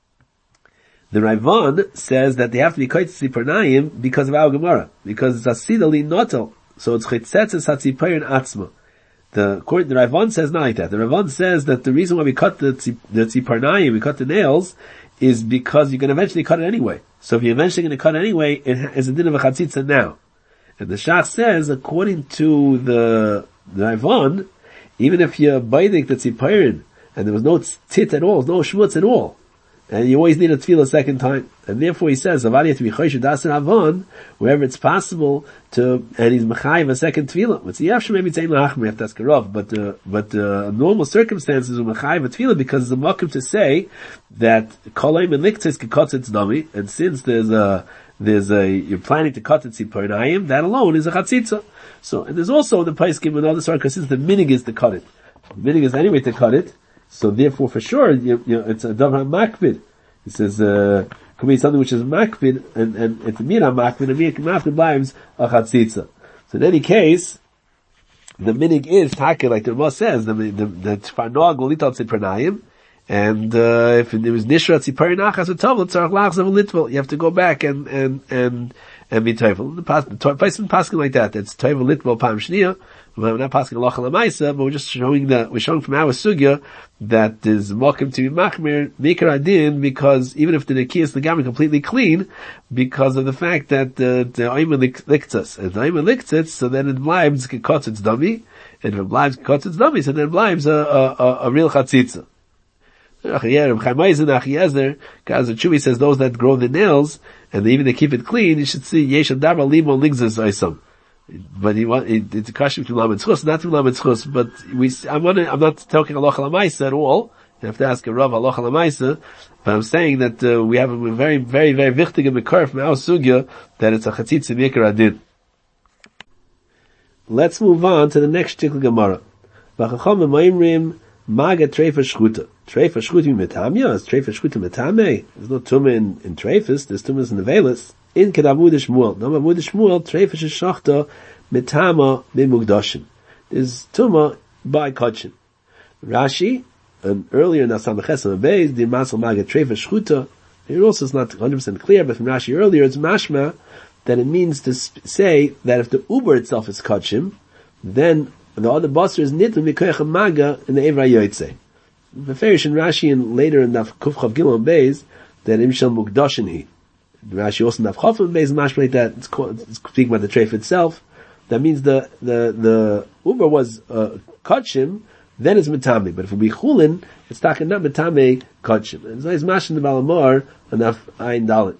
The Raivan says that they have to be Kaitz Tziparnayim because of our Gemara, because it's Asida Li Notel, so it's Chetzetzes HaTzipayin Atzma. The, the Raivan says not like that. The Raivan says that the reason why we cut the, the Tziparnayim, we cut the nails, is because you're going to eventually cut it anyway. So if you're eventually going to cut it anyway, it is a din of a chatzitza now. And the Shach says, according to the, the Ivon, even if you're baidik the tzipirin, and there was no tit at all, no shmutz at all, and you always need a tefillah a second time. And therefore he says, Avadi have to be chosh das and avon, wherever it's possible to, and he's mechayiv a second tefillah. But yafshem maybe tain la'achmer if that's karov, but, uh, but, uh, normal circumstances are mechayiv a tefillah because it's a mokum to say that kolayim and liktis can cut its nami, and since there's a, there's a, you're planning to cut it tzipornayim, that alone is a chatzitza. So, and there's also the place given another story, because since the minig is to cut it. The minig is anyway to cut it, so therefore for sure, you, you know, it's a davar makvid. He says, uh, could be something which is makvid, and, and it's a mira makvid, and mira makvid blimes a chatzitza. So in any case, the minig is taka, like the Rama says, the, the, the tfarnog will eat out tzipranayim, and, uh, if it was nishra tziparinach as a tov, tzarach lachzav litvel, you have to go back and, and, and, and be toivel. The pas, the place in paskin like that, it's toivel litvel pam shniya. We're not passing a lachal amaisa, but we're just showing that, we're showing from our sugya that there's mokum to be machmir, mikar adin, because even if the nekiyah is legamri completely clean, because of the fact that the, the oimer liktzas, and the oimer liktzas, so then it blimes kekotz its dummy, and if it blimes kekotz its dummy, so then it blimes a, a, a, a real chatzitza. Chuvi says those that grow the nails, and even they keep it clean, you should see, yesh davar limon ligzas oisam. But he want, it, it's a question between Lam and Tzchus, not between Lam and Tzchus, but we, I'm wondering, I'm not talking Aloch Alamaisa at all. You have to ask a Rav Aloch Alamaisa, but I'm saying that, uh, we have a very, very, very wichtig in the curve from our sugya, that it's a chatzitza mikra adin. Let's move on to the next Shtikl Gemara. V'chacham v'mayimrim, maga treifa shchuta. Treifa shchuta metamya? Is treifa shchuta metame? There's no tumah in, in treifas, there's tumahs in the velas. In Kedavud Shmuel. No, Avud Shmuel, Treifa Sheshachta, Metama, Bimugdashin. There's Tuma by Kachin. Rashi, and earlier in Asam Chesam Beis, the Masal Maga Treifa Shchuta, here also is not one hundred percent clear, but from Rashi earlier, it's mashma, that it means to sp- say that if the Uber itself is Kachim, then the other Basar is Nitum Mikoyach Maga in the Evra Yoitze. The Farish and Rashi, and later in the Kufchav Gimel Beis, that Imshal Mugdashin he. Rashi also have Chofim based mashma like that. It's, called, it's speaking about the treif itself. That means the the the Uber was uh, kachim, then it's metame. But if it be chulin, it's talking not metame kachim. And so it's mashma the balamor enough ayin dalit.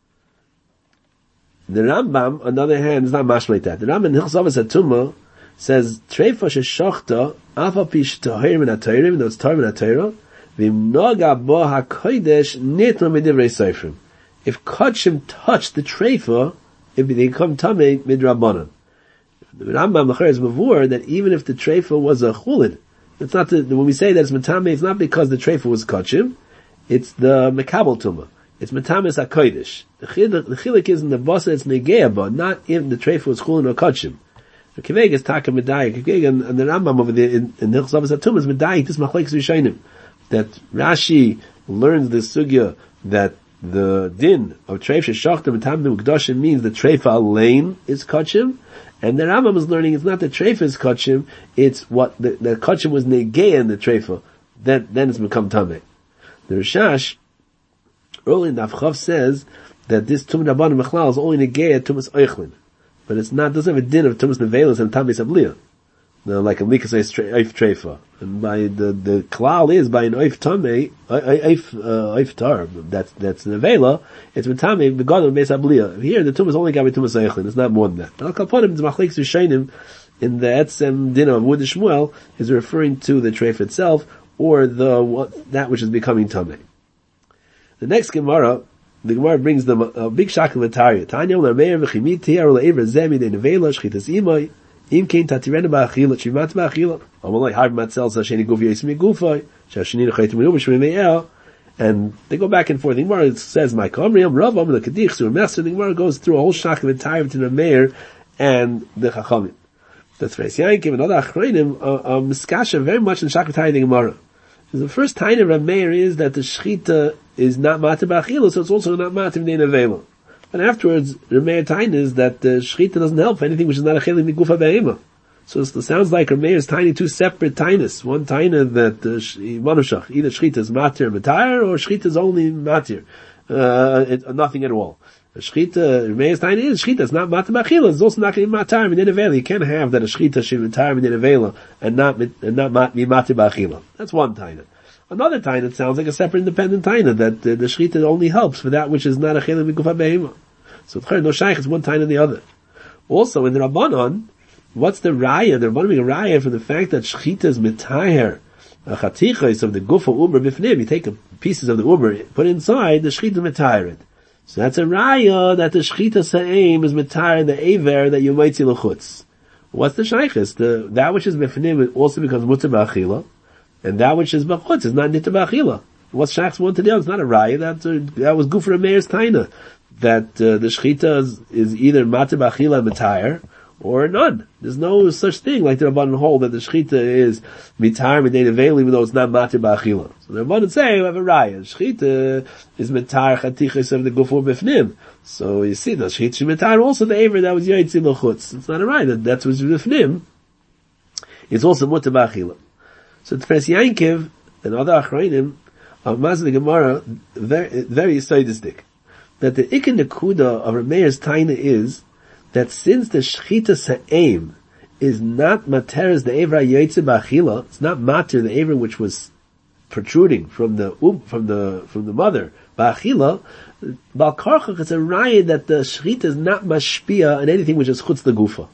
The Rambam, on the other hand, is not mashma like that. The Rambam in Hilchos Atuma says treifa sheshachta afa pish tohirim and atorim. Those tohirim and atorim v'imnoga bo hakodesh nitma medivrei seifrim. If kachim touch the treifa, if they become tamei midrabanan. The Rambam Lachar is mavur that even if the treifa was a chulin, it's not the, when we say that it's metame, it's not because the treifa was kachim, it's the mekabel tuma. It's metamis hakodesh. The chilik is in the basa, it's negeya, but not if the treifa was chulin or kachim. The kiveg is taka medayik. And, and the Rambam over there in Hilchos Atuma is medayik. This machlekes rishonim that Rashi learns the sugya that the din of treif sheshachta metam mukdashim means the treifa alain is kachim, and the Rambam is learning it's not the treifa is kachim, it's what the, the kachim was negeya in the treifa. Then then it's become tameh. The Rishash early in the Avchav says that this tum rabbanim mechlal is only negeya tumas oichlin, but it's not doesn't have a din of tumas nevelas and tamis abliya. No, like a likas oif treifa, and by the the klal is by an oif tamei oif oif tar. That's that's an avela. It's metame begadol beis abliya. Here the tum is only gabi tumas eichlin. It's not more than that. But al kaponim the machlekes rishonim in the etzem din of Avud Shmuel is referring to the treifa itself or the what that which is becoming tamei. The next Gemara, the Gemara brings them a, a big shak of Ataria. Tanya l'meir v'chimit tiar l'ever zemi de nevela shchitas imay. Im kein tatirena ba'achila, shivat ba'achila. Amalai harv matzel zasheni gufi yismi gufay, shashini nechaytim minu b'shmei me'el. And they go back and forth. The Gemara says, my kamriam, rav am l'kadich, so the Gemara goes through a whole shak of Ataria between the meir and the chachamim. That's right. Yankim and other achreinim are miskasha very much in shak of Ataria the Gemara. The first time of Meir is that the shchita is not matir ba'achila, so it's also not matir in the nevela. And afterwards, the Meir Tain is that the shchita doesn't help for anything which is not a chelik migufa be'ema. So it sounds like Rav Meir is tiny two separate tainas. One taina that manushach, uh, either shchita is matir matir or shchita is only matir, uh, it, uh, nothing at all. Shchita, Rav Meir's taina is shchita is not matir b'achila. It's also not going to be matir b'nei. You can't have that a shchita should be matir b'nei and not and not be matir b'achila. That's one taina. Another taina, it sounds like a separate independent taina that uh, the shchita only helps for that which is not a chelik b'gufa behema. So it's no shaykh, it's one taina and the other. Also in the Rabbanon, what's the raya? The Rabbanon make a raya from the fact that shchita is mitaher a chatichos of the gufa uber bifnim. You take pieces of the uber, put it inside, the shchita mitaher it. So that's a raya that the shchita sa'im is mitaher the aver that you might see l'chutz. What's the shaykhis? The that which is bifnim also becomes mutar b'achila, and that which is b'chutz is not nitar b'achila. What's shaykhs one to the other? It's not a raya. That uh, that was gufa Meir's taina. That uh, the shchita is, is either matir b'achila mitaher or none. There's no such thing like the Rabbanan hold that the shchita is mitar midei nevel even though it's not matir b'achila. So the Rabbanan say we have a raya. Shchita is mitar chatichos of the gufur b'fnim. So you see the shchita is mitar also the aver that was yaitzi l'chutz. It's not a raya. That that's what's b'fnim. It's also mutar b'achila. So the Tefes Yankiv and other achronim of Mazal the Gemara very very sadistic. That the Ikin Nekuda of Rav Meir's taina is that since the Shechita Sa'im is not materes the Evra Yoytze B'achila, it's not mater the Evra which was protruding from the from the from the mother B'achila, Bal Karchach is a raya that the Shechita is not mashpia on anything which is chutz the gufa.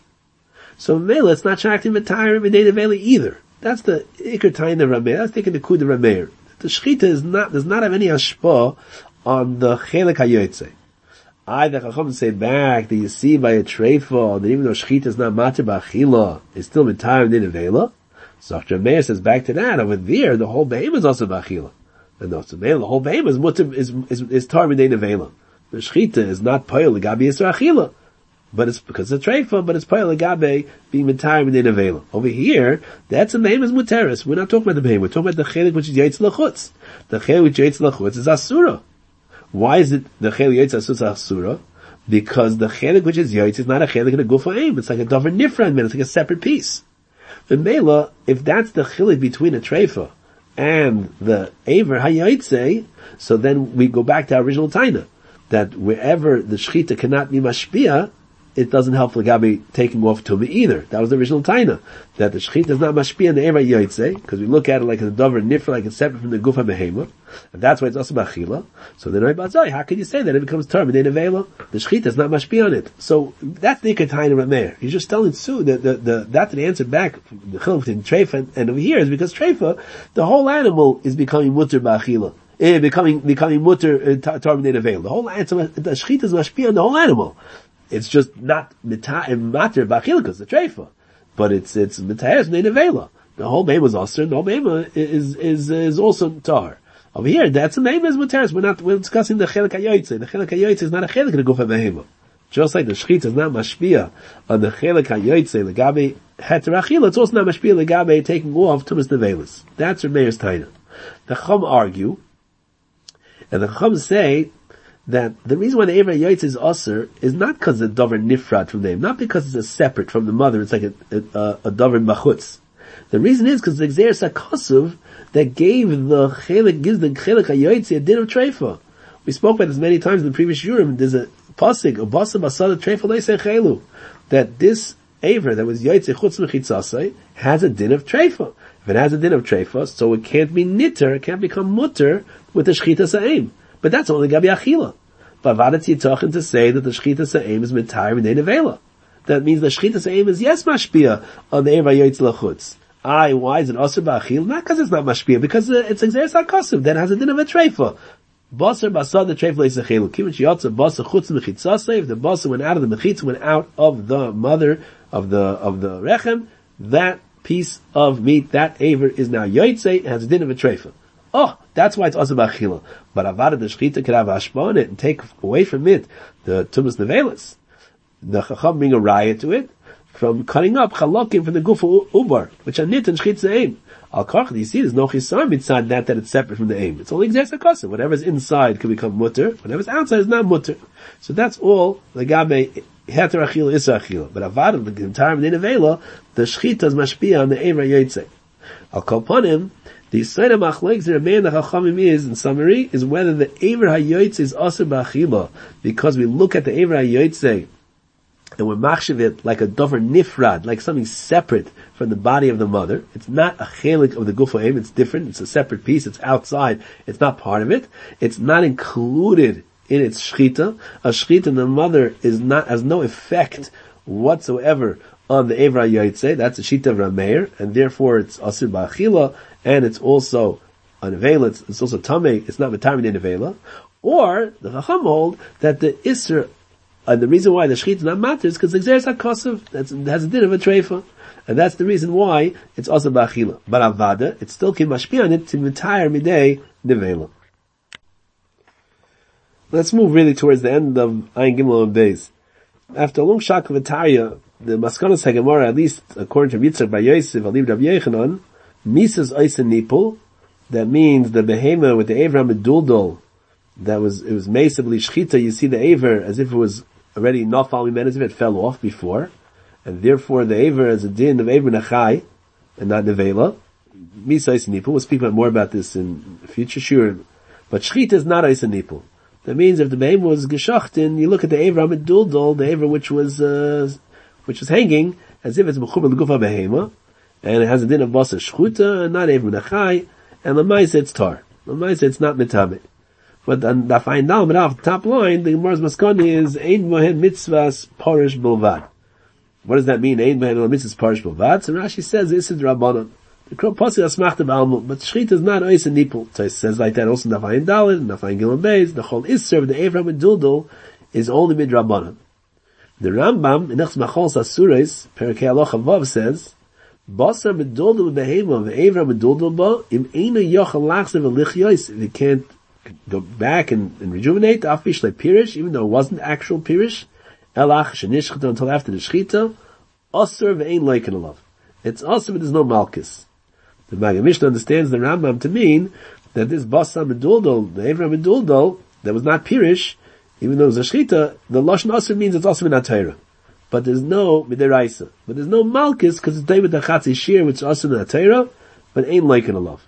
So Mela, it's not shakti matayr v'nei neveli either. That's the Iker taina of Rav Meir. That's taking the Nekuda of Rav Meir. The Shechita is not does not have any hashpa on the chelik hayoytze. I, the Chacham say back that you see by a treifa that even though shchita is not matir b'achila, it's still mitayr din avela. So Rav Meir says back to that over there, the whole behem is also b'achila, and also the whole behem is mutar is is is tar din avela. The shchita is not poyel legabe yisra achila, but it's because it's a treifa, but it's poyel legabe being mitayr din avela. Over here, that's a behem is muteris. We're not talking about the behem. We're talking about the chelik which is yaitz lachutz. The chelik which is yaitz lachutz is asura. Why is it the chelik yaitz asura? Because the chelik which is yaitz is not a chelik in a gufa aim. It's like a davar nifran, man. It's like a separate piece. The mela, if that's the chelik between a treifa and the aver hayaitze, so then we go back to our original taina that wherever the shchita cannot be mashpia, it doesn't help Lagabi taking off Tumah either. That was the original taina. That the Shechita is not mashpia in the Eira Yoytze, because we look at it like a Dover Nifra, like it's separate from the Gufa Behema, and that's why it's also Bachila. So then, how can you say that it becomes Term in Nevela? The Shechita is not mashpia on it. So that's the Ikar taina of Meir. He's just telling Sue that the, the, that's the answer back, the Chiluk between Treifa and, and over here is because Treifa, the whole animal is becoming Mutter Bachila. Eh, becoming, becoming Mutter Term in Nevela. The whole animal, the Shechita is mashpia on the whole animal. It's just not matir b'achila because the treifa, but it's it's mitayer nei nevela. The whole behem was also the whole behem is is is also tar. Over here, that's the name is mitayer. We're not we're discussing the chelik hayoytze. The chelik hayoytze is not a chelik in the gufa behema. Just like the shchita is not mashpia on the chelik hayoytze legabe heter achila, it's also not mashpia legabe taking off tumas nevelis. That's Rav Meir's taina. The Chum argue, and the Chum say that the reason why the Eivra Yaitz is Aser is not because the Dover Nifrat from them, not because it's a separate from the mother, it's like a, a, a Dover Bachutz. The reason is because the Xeris HaKosuv that gave the Chelik, gives the Chelik HaYaitz a din of Treifa. We spoke about this many times in the previous Yurim. There's a Pasig, a Basa Basada Treifa Leisei Chelu, that this Eivra that was Yaitz Chutz Mechitzasai has a din of Treifa. If it has a din of Treifa, so it can't be Nitter, it can't become Mutter with the Shchita Sa'im. But that's only Gabi Achila. But Vadat Yitachin to say that the Shchita Sa'im is Mitayr V'nei Nevela. That means the Shchita Sa'im is yes mashpia on the Eivra Yoytz Lachutz. Aye, why is it Asr Ba'achil? Not because it's not mashpia, because it's Xeris HaKosuv, that has a din of a treifa. Basar Basar the treifa Leis Achelu. Kivin Shiyotza Basar Chutz Mechitzasei, if the Basar went out of the Mechitz, went out of the mother, of the, of the Rechem, that piece of meat, that Eivra is now Yoytze, has a din of a treifa. Oh, that's why it's also b'achila. But avada the shchita could have hashpa on it and take away from it the tumas nevelis. The chacham bring a riot to it from cutting up chalakim from the gufa ubar, which are nit and shchit ze'im. Al karch, you see, there's no chisar inside that, that it's separate from the aim. It's only exerts hakasa. Whatever's inside can become mutter, whatever's outside is not mutter. So that's all, the gabe, heter achila, isra achila. But avad, the entire nevela, the shchita is mashpia on the eivra yotzei. Al kolponim, the Yisrael Machlokes the Rebbein the Chachamim is, in summary, is whether the Eiver HaYotzei is Asur B'Achila, because we look at the Eiver HaYotzei, and we're machshav it like a dover nifrad, like something separate from the body of the mother. It's not a chelik of the gufa aim, it's different, it's a separate piece, it's outside, it's not part of it, it's not included in its shchita. A shchita in the mother is not, has no effect whatsoever on the Eiver HaYotzei, that's the shita of Rameir, and therefore it's Asur B'Achila, and it's also an Nevela, it's, it's also Tameh, it's not V'tarmin in Nevela. Or, the Chacham hold that the Isser, and the reason why the Shechit is not matter is because the Xeris HaKosav, it has a din of a Treifa. And that's the reason why it's also B'Achila. But Avada, it still can mashpia on it to entire Midei Nevela. Let's move really towards the end of Ayin Gimel and Beis. After a long shak of Atariya, the Maskanos HaGemara, at least according to Yitzchak by Yosef, Aliv Rav Yechanan, Misas Oisen Nipul, that means the behema with the Eiver HaMeduldol, that was, it was Mesabli Shchita, you see the Eiver as if it was already not following men, as if it fell off before, and therefore the Eiver is a din of Eiver Nachai, and not Nevela. Misas Oisen Nipul, we'll speak about more about this in future sure, but Shchita is not Oisen Nipul. That means if the behema was Geschachten, you look at the Eiver HaMeduldol, the Eiver which was, uh, which was hanging, as if it's Mechuber L'Gufa Behema, and it has a din of Basa Shchuta, and not Eiver Nachai, and Lamaisa it's Tar. Lamaisa it's not Mitamit. But on the fine down, but off the top line, the Gemara's Maskani is Ein Mohen Mitzvahs Parish Bilvad. What does that mean? Ein Mohen Mitzvahs Parish Bilvad? So Rashi says this is Rabbanon. The Kro Posi Asmachta B'Almut, but Shchita is not Ois and Nipul. So it says like that also in Dafayin Dalit, Dafayin Gilon Beis, the whole Isser of the Eiver HaMeduldol is only mid Rabbanon. The Rambam in Nechs Machol Sasuris, Perikei Alocha Vav says, Basar meduldul behema ve'evra meduldul ba im eina yochel lachsev v'lichyois. If you can't go back and, and rejuvenate afish like pirish, even though it wasn't actual pirish, elach shenishchita until after the shchita, asur ve'ein loiken alav. It's asur, but there's no malchus. The Maggid Mishnah understands the Rambam to mean that this basar meduldul, the evra meduldul, that was not pirish, even though it was a shchita, the lashon asur means it's also in Atayra. But there's no midiraisa. But there's no malchus because it's David the Chatzi Shir, which is also in the Torah, but ain't like in a love.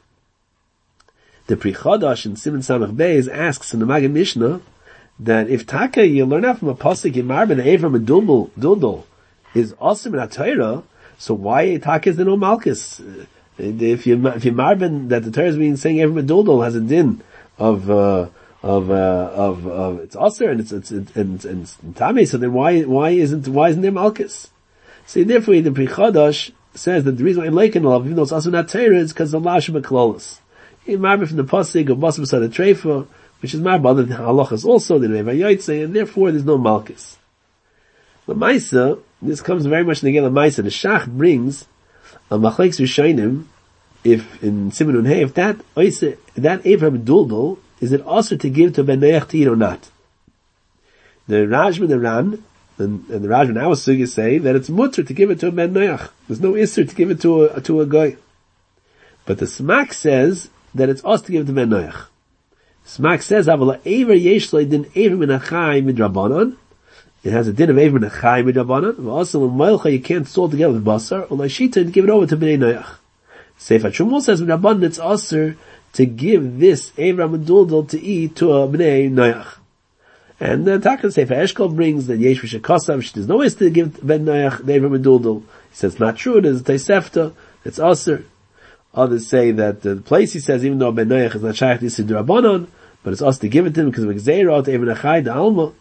The Pri Chadash in Siman Samach Beis asks in the Maggid Mishnah that if Taka you learn out from a pasuk in Marben Eiver Meduldol Duldol is also in the Torah, so why Taka is there no malchus? If you if you Marben that the Torah is being saying Eiver Meduldol has a din of. Uh, Of, uh, of, of, it's Aser and it's, it's, it's, it's, it's Tame, so then why, why isn't, why isn't there Malchus? See, therefore, the Pri Chadash says that the reason why I'm liking love, even though it's also not Torah, is because of Lashem HaKlolos. He married from the Pasig of Basar B'Sad Treifa, which is married by other halachas also, the Eiver HaYotzei, and therefore there's no Malchus. The Maisa, this comes very much in the Maisa, the Shach brings a Machlekes Rishonim, if in Siman Nun Hey, if that, that Eiver HaMeduldol, is it also to give to Ben Noach to eat or not? The Rajman, the Ran, and, and the Rajman, our Sugi say that it's mutter to give it to a Ben Noach. There's no Isser to give it to a, to a guy. But the Smak says that it's also to give it to Ben Noach. Smak says, Avala Eiver Yeshloi din Eiver min Achai midrabanan. It has a din of Eiver min Achai midrabanan. Also, in Moilcha you can't salt together with Basar, or Lashita and give it over to Ben Noach. Sefer Shumul says midrabanan it's also to give this Eiver HaMeduldol to eat to a Bnei Noach. And the Takan Sefer Eshkol brings that Yesh V'Shekasav, there's no way to give Ben Noach the Eiver HaMeduldol. He says it's not true, there's a Tosefta, it's Aser. Others say that the place he says, even though Ben Noach is not Shaykh to Yisud Rabbanon, but it's us to give it to him because of Gzeirah, to Eiver Nachai, the Alma.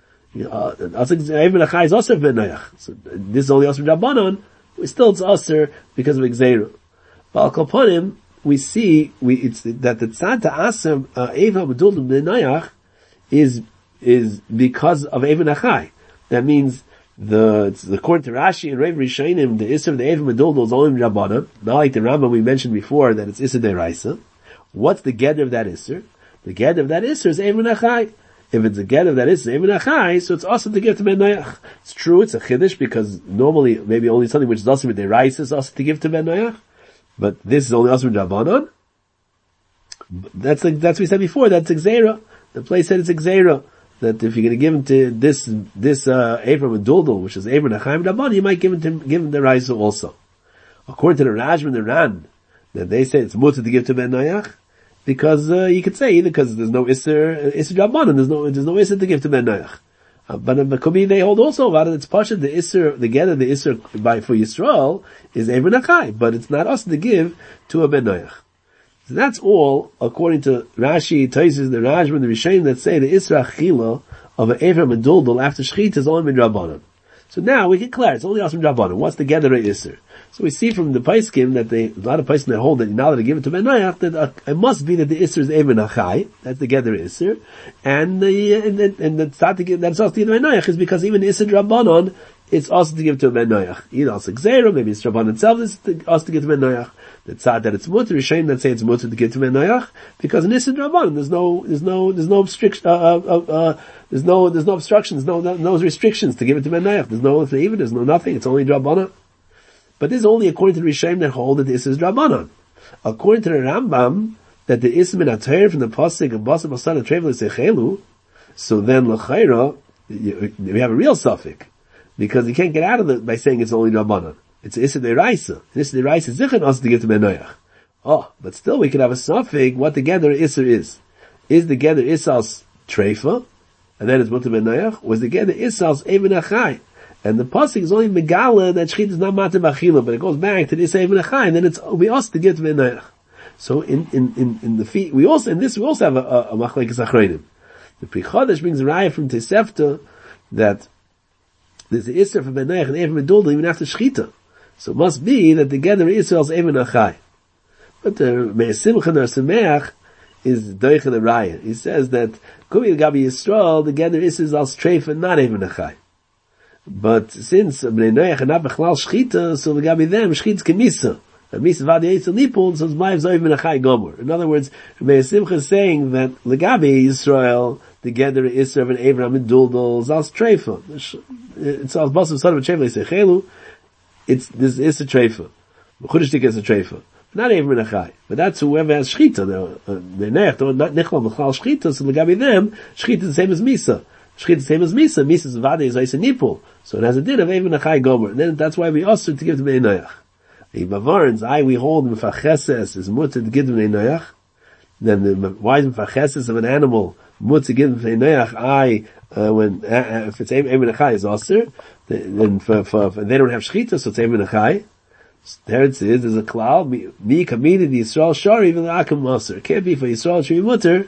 Eiver Nachai is Aser Ben Noach. So this is only Aser Rabbanon, still it's Aser because of Gzeirah. But Al Kolponim, we see, we, it's, that the tzad to asem, uh, Eiver HaMeduldol b'Noach is, is because of Eiver Nachai. That means the, it's, according to Rashi and Rav Rishonim, the Isser of the Eiver HaMeduldol is only Rabbanan, not like the Rambam we mentioned before that it's Isser Deraisa. What's the Geder of that Isser? The Geder of that Isser is Eiver Nachai. If it's a getter that is Even Achai, so it's also to give to Ben Noach. It's true, it's a Chiddush, because normally, maybe only something which is also with the rice is also to give to Ben Noach. But this is only also with Rabbanon. That's like, that's what we said before, that's Xera. The place said it's Xera. That if you're going to give him to this, this, uh, Abram and Duldul, which is Abram and Chaim Rabban, you might give him to, give him the Raisa also. According to the Rajman and the Ran, that they say it's mutter to give to Ben Noach, because, uh, you could say either because there's no Isser, Isser Rabban, and there's no, there's no Isser to give to Ben Noach. Uh, but, uh, but could be they hold also about it, it's Pasha, the Isser, the Geder, the Isser by, for Yisrael, is Abram and Chaim, but it's not us to give to a Ben Noach. So that's all, according to Rashi, Taisus, the Rajman, the Rishonim that say the Isra Chila of an Avram and Duldul after Shechita is only Midrabanan. So now we can declare it's only also Midrabanan. What's the Gedera Isser? So we see from the Paiskim that they, a lot of Paiskim that hold that now that they give it to Ben Noach, that uh, it must be that the Isser is Avram Achai, that's the Gedera Isser, and the, and the, and the Tzad that's also the Ben Noach is because even Isser Drabanan, it's also to give to a Ben Noach. Either also Xera, maybe it's Drabanan itself, it's also to give to Ben Noach. The tzad that it's mutter, Rishonim that say it's mutter to give to Ben Noach, because in Nisan Rabbanan there's no, there's no, there's no obstruction, uh, uh, uh, there's no, there's no obstructions, no, no, no restrictions to give it to Ben Noach. There's no even, there's no nothing, it's only Rabbanan. But this is only according to the Rishonim that hold that this is Rabbanan. According to the Rambam, that the Ism in Atayr from the Pasuk of Basar Basar Trevel Sechelu, so then L'chaira, we have a real suffix, because you can't get out of it by saying it's only Rabbanan. It's Issa Deraisa. Issa Deraisa is Zichon also to give to Ben Noach. Oh, but still we can have a suffix what the Geder Issa is. Is the Geder Issa's Treifa, and then it's Mutter Ben Noach, or is the Geder Issa's Even Achai? And the Pasuk is only Megala that Shechit is not Matem Achila, but it goes back to this Even Achai, and then it's, we also to give to Ben Noach. So in, in, in, in the feet, we also, in this we also have a, a, a Machlekes Achreinim. The Pri Chodesh brings a raya from Tosefta that there's an Isser for Ben Noach and Even Medulda even after Shechita. So it must be that the Geder Israel's Even Achai. But the Meir Simcha Nar Sameach is Doich in the Raya. He says that Kubi Gabi Yisrael, the Geder Israel's Treifa, not Even Achai. But since Bnei Noach and not Bechlal Shchita, so the Gabi them, Shchit's Kemisa. And Misa Vadi Eitzel Nipul, so it's Maiv Zo Even Achai Gomor. In other words, Meir Simcha is saying that the Gabi Yisrael, the Geder Israel and Abraham and Duldul, Zal's Treifa. It's Zal's Basav Son of Treifa, Sechelu. It's, this is a treifa. Chudishtik is a treifa. Not even in a chai. But that's whoever has shchita. They're nech, they're not nichlam b'chlal shchita, so legabi them, shchita is the same as misa. Shchita is the same as misa. Misa's vade is ois nipul. So it has a din of even a chai gomer. And then that's why we also to give to bnei noach. The bavarns, I, we hold mefacheses is mutter to give to bnei noach. Then the wise mefacheses of an animal, mutter to give to bnei noach, I, uh, when, uh, if it's even a chai is osir, then for, for, for, they don't have shchita, so it's even a chai. There it is, there's a cloud, mi kamini the Yisrael shari even the akum osir. It can't be for Yisrael, it should be mutter,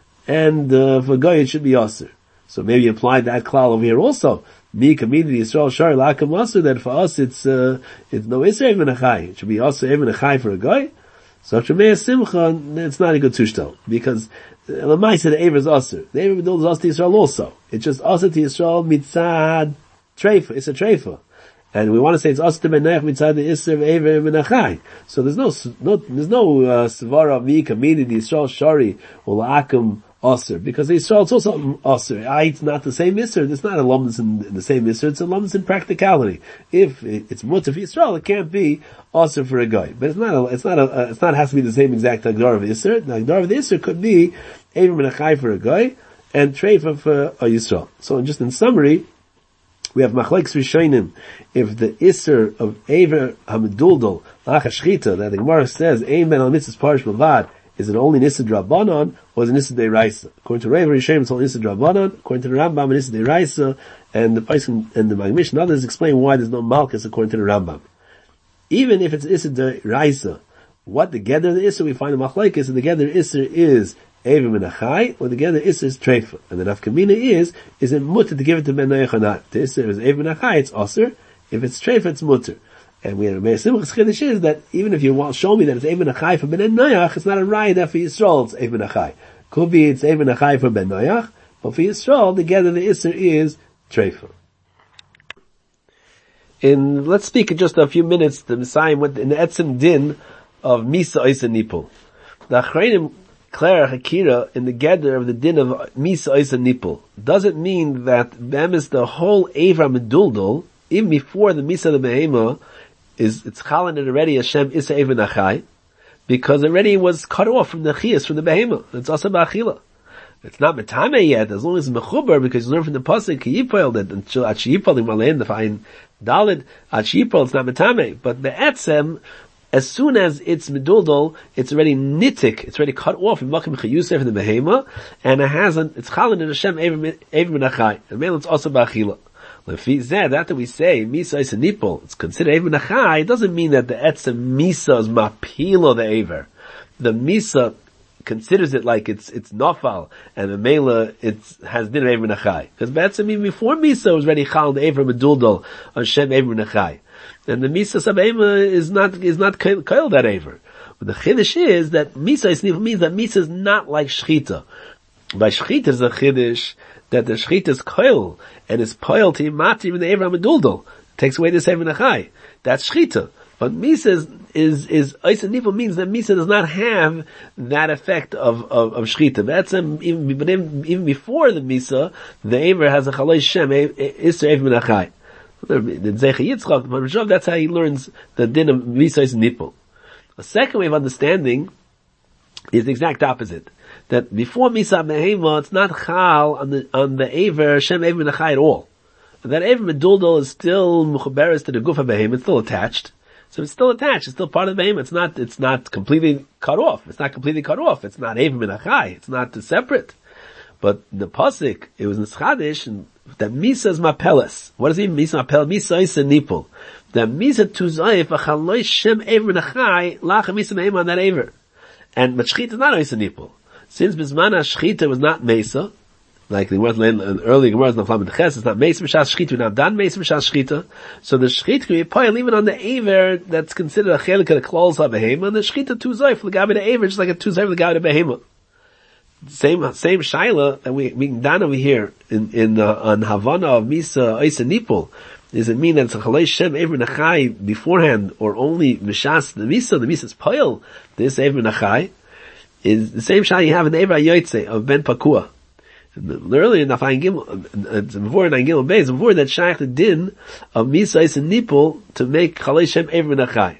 and, uh, for Goy it should be osir. So maybe apply that cloud over here also. Mi kamini the Yisrael shari l'akum osir, then for us it's, uh, it's no isra even a chai. It should be osir even a chai for a Goy. So after Meir Simcha, it's not a good tushtel, because Lamaisa the Ever is osir. The Ever is osir to Yisrael also. It's just osir to Yisrael mitzad treifa. It's a treifa. And we want to say it's osir to Ben Noach mitzad the Isser of Ever ben Achai. So there's no, no, there's no, uh, svara of mi kamini the Yisrael shari or la'akum osir, because the Yisrael it's also osir. I, it's not the same Isser. It's not a lumdus in the same Isser. It's a lumdus in practicality. If it's mutter for Yisrael, it can't be osir for a guy. But it's not a, it's not a, it's not, it has to be the same exact Agdar of Isser. The Agdar of the Isser could be Ever ben Achai for a guy and treifa for a Yisrael. So just in summary, we have machlekes rishonim. If the Isser of Ever Hameduldul Lach Shchita that the Gemara says Ein Ben Al Mitzvahs Parish Bavad, is it only Nisad Rabbanon or is it Nisad Deiraisa? According to Rav Rishonim, it's only Nisad Rabbanon. According to the Rambam, it's Nisad Deiraisa, and the Paiskim and the Magmish and others explain why there's no Malchus according to the Rambam. Even if it's Nisad Deiraisa, what the Geder of the Isser we find in machlekes, and the Geder Isser is Ever ben Achai, or the Geder Isser is Treifa. And the Nafkamina is, is it mutter to give it to Ben Noach or not? The Isser is Ever ben Achai, it's Osir. If it's Treifa, it's mutter. And we have a Meir Simchas Chiddush is that even if you want to show me that it's Ever ben Achai for Ben Noach, it's not a riot that for Yisrael it's Ever ben Achai. Could be it's Ever ben Achai for Ben Noach, but for Yisrael, the Geder the Isser is Treifa. In, let's speak in just a few minutes, the Messiah went in the Etzim Din of Misa Oisa Nipul. The Achreinim Kler Hakira in the gather of the din of Misa Isa Nipul. Doesn't mean that them is the whole Eva Meduldul, even before the Misa of the Behema, is, it's Chalan and already Hashem Isa Eva Nachai, because already was cut off from the Chias, from the Behema. It's also Ba'achila. It's not Metame yet, as long as it's Mechuber, because you learn from the Pasuk, Yipol, that until at Yipol in Malayan, the fine Dalit, at Yipol, it's not Metame. But the Etzem, as soon as it's Meduldal, it's already nitik, it's already cut off in Makim Chayusef in the Behema, and it has an, it's Chalan and Hashem Ever Menachai. And male, it's also Ba'achila. After we say Misa is a nipple, it's considered Ever Menachai, it doesn't mean that the Etzem Misa is Mapilo the Ever. The Misa considers it like it's, it's Nofal, and the Mela, it's, has din Ever Menachai. Because Be'etzem even before Misa was already Chalan the Ever Meduldal, Hashem Ever Menachai. And the Misa Sabema is not, is not Kail that Aver. But the Chiddush is that Misa is means that Misa is not like Shchita. By Shchita is a Chiddush that the Shchita is Kail, and is Poil to Mati in the Aver Meduldal. Takes away this Aver Nachai. That's Shchita. But Misa is, is, is, Isa means that Misa does not have that effect of, of, of Shchita. That's, um, even, but even, even before the Misa, the Aver has a Chalai Shem, Isser Aver Menachai. The Zecha Yitzchak, that's how he learns the din of Misais Nipul. A second way of understanding is the exact opposite. That before Misa Behema, it's not Chal on the, on the Aver, Shem Aver Menachai at all. That Aver Meduldal is still Mechuberes to the Gufa Behema, it's still attached. So it's still attached, it's still part of the Behema, it's not, it's not completely cut off. It's not completely cut off. It's not Aver Menachai. It's not separate. But the Pasuk, it was Nischadish, and that Misa is Mapeles. What does it mean, Misa Mapeles? Misa is a nipple. That Misa Tuzayif, a Chaloi Shem Ever Nachai, Lacha Misa Meim on that Ever. And, but Shchita is not Misa nipple. Since Bismana Shchita was not Mesa, like the word early Gemara, the Flam Ches, it's not Mesa B'Shas Shchita, we're not done Mesa B'Shas Shchita. So the Shchita can be poil even on the Ever that's considered a Chelik of the Klals HaBehema, and the Shchita Tuzayif, L'gabi the Ever, just like a Tuzayif L'gabi the Behema. Same, same Shaila that we, being done over here in, in, uh, on Havana of Misa, Isa Nipul. Does it mean that it's a Chalei Shem Ever Nachai beforehand, or only Mishas, the Misa, the Misa's Poil, this Ever Nachai, is the same Shaila you have in the Ever Yoytze of Ben Pakua. Earlier in the Fayin Gimel, before in Gimel Beis, before that Shaykh the Din of Misa, Isa Nipul to make Chalei Shem Ever Nachai.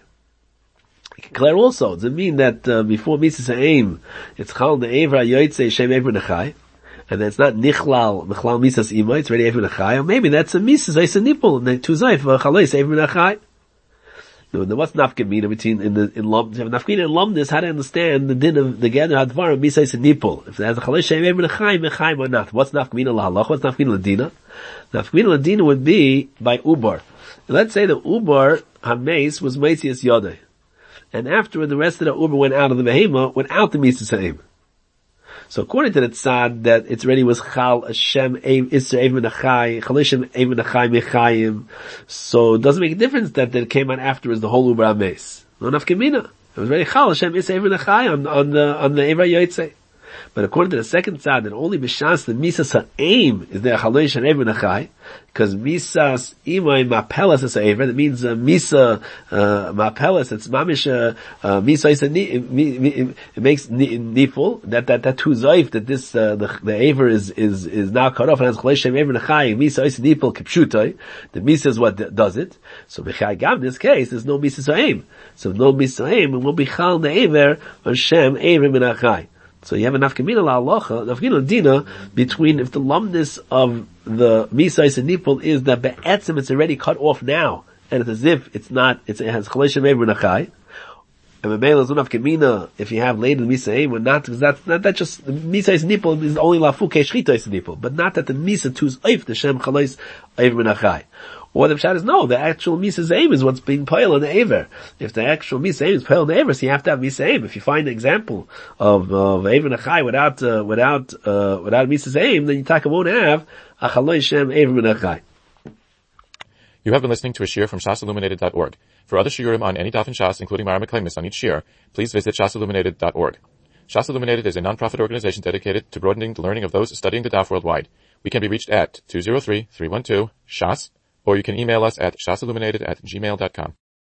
Clear also, does it mean that uh, before Mitzvah Aim, it's Chal the Evra Yoytze Shem Ever Nachai, and it's not Nichlal, Mechlal Mitzvah Ima, it's already Ever Nachai, or maybe that's a Mitzvah, it's a Nipul, and then Tuzayf, Chalais Ever Nachai. No, there was nafkamina between, in the, in Lom, nafkamina and Lomdis, how to understand the din of the Gather Hadvar, Mitzvah is a Nipul. If there's a Chalais Shem Ever Nachai, Mechaim or not. What's nafkamina lahalach? What's nafkamina ladina? Nafkamina ladina would be by Ubar. Let's say the Ubar, Hameis, was Meitzias Yodeh. And afterward, the rest of the Uber went out of the Behema without the Mitzvah Sa'im. So according to the Tzad, that it's already was Chal Hashem Isser Ev Menachai, Chal Hashem Ev Menachai Mechayim. So it doesn't make a difference that it came out afterwards the whole Uber Ames. No nafkamina. It was already Chal Hashem Isser Ev Menachai on, on the, on the Evra Yoytze. But according to the second Tzad, that only B'Shas the Misas Ha'im is there Chal Hashem Ev Menachai, because Misas Imay Mapelas is a Ever, that means uh, Misa, uh, Mapelas, it's Mamish, uh, uh, Misa is a, it makes Niful, that, that, that two Zaif, that this, uh, the, the Ever is, is, is now cut off, and has Chal Hashem Ev Menachai, Misa is Niful Kipshutai, the Misa is what does it. So B'Chai Gam, in this case, there's no Misas Ha'im. So no Misas Ha'im, it will be Chal the Ever, Hashem Ever Menachai. So you have a nafkamina la'alocha, nafkamina dina, between if the lumnus of the Misais and Nipul is that be'etzim it's already cut off now, and it's as if it's not, it's, it has chaleshim ever nachai, and Mamela is nafkamina if you have later the Misai, but not, because that's not, that just, the Misais Nipul is only lafu ke'shchita Nipul, but not that the Misa tuz oif the Shem chalesh ever nachai. Or the Pshat is no, the actual Misa's aim is what's being piled on the Aver. If the actual Misa's aim is piled on the Aver, so you have to have Misa's aim. If you find an example of, of Aver Nachai without, uh, without, uh, without Misa's aim, then you taka won't have a Chaloi Shem Aver Nachai. You have been listening to a shiur from shas illuminated dot org. For other shiurim on any daf in Shas, including Mara McClamis on each shiur, please visit shas illuminated dot org. Shas Illuminated is a non-profit organization dedicated to broadening the learning of those studying the daf worldwide. We can be reached at two zero three, three one two, shas, or you can email us at shasilluminated at gmail dot com.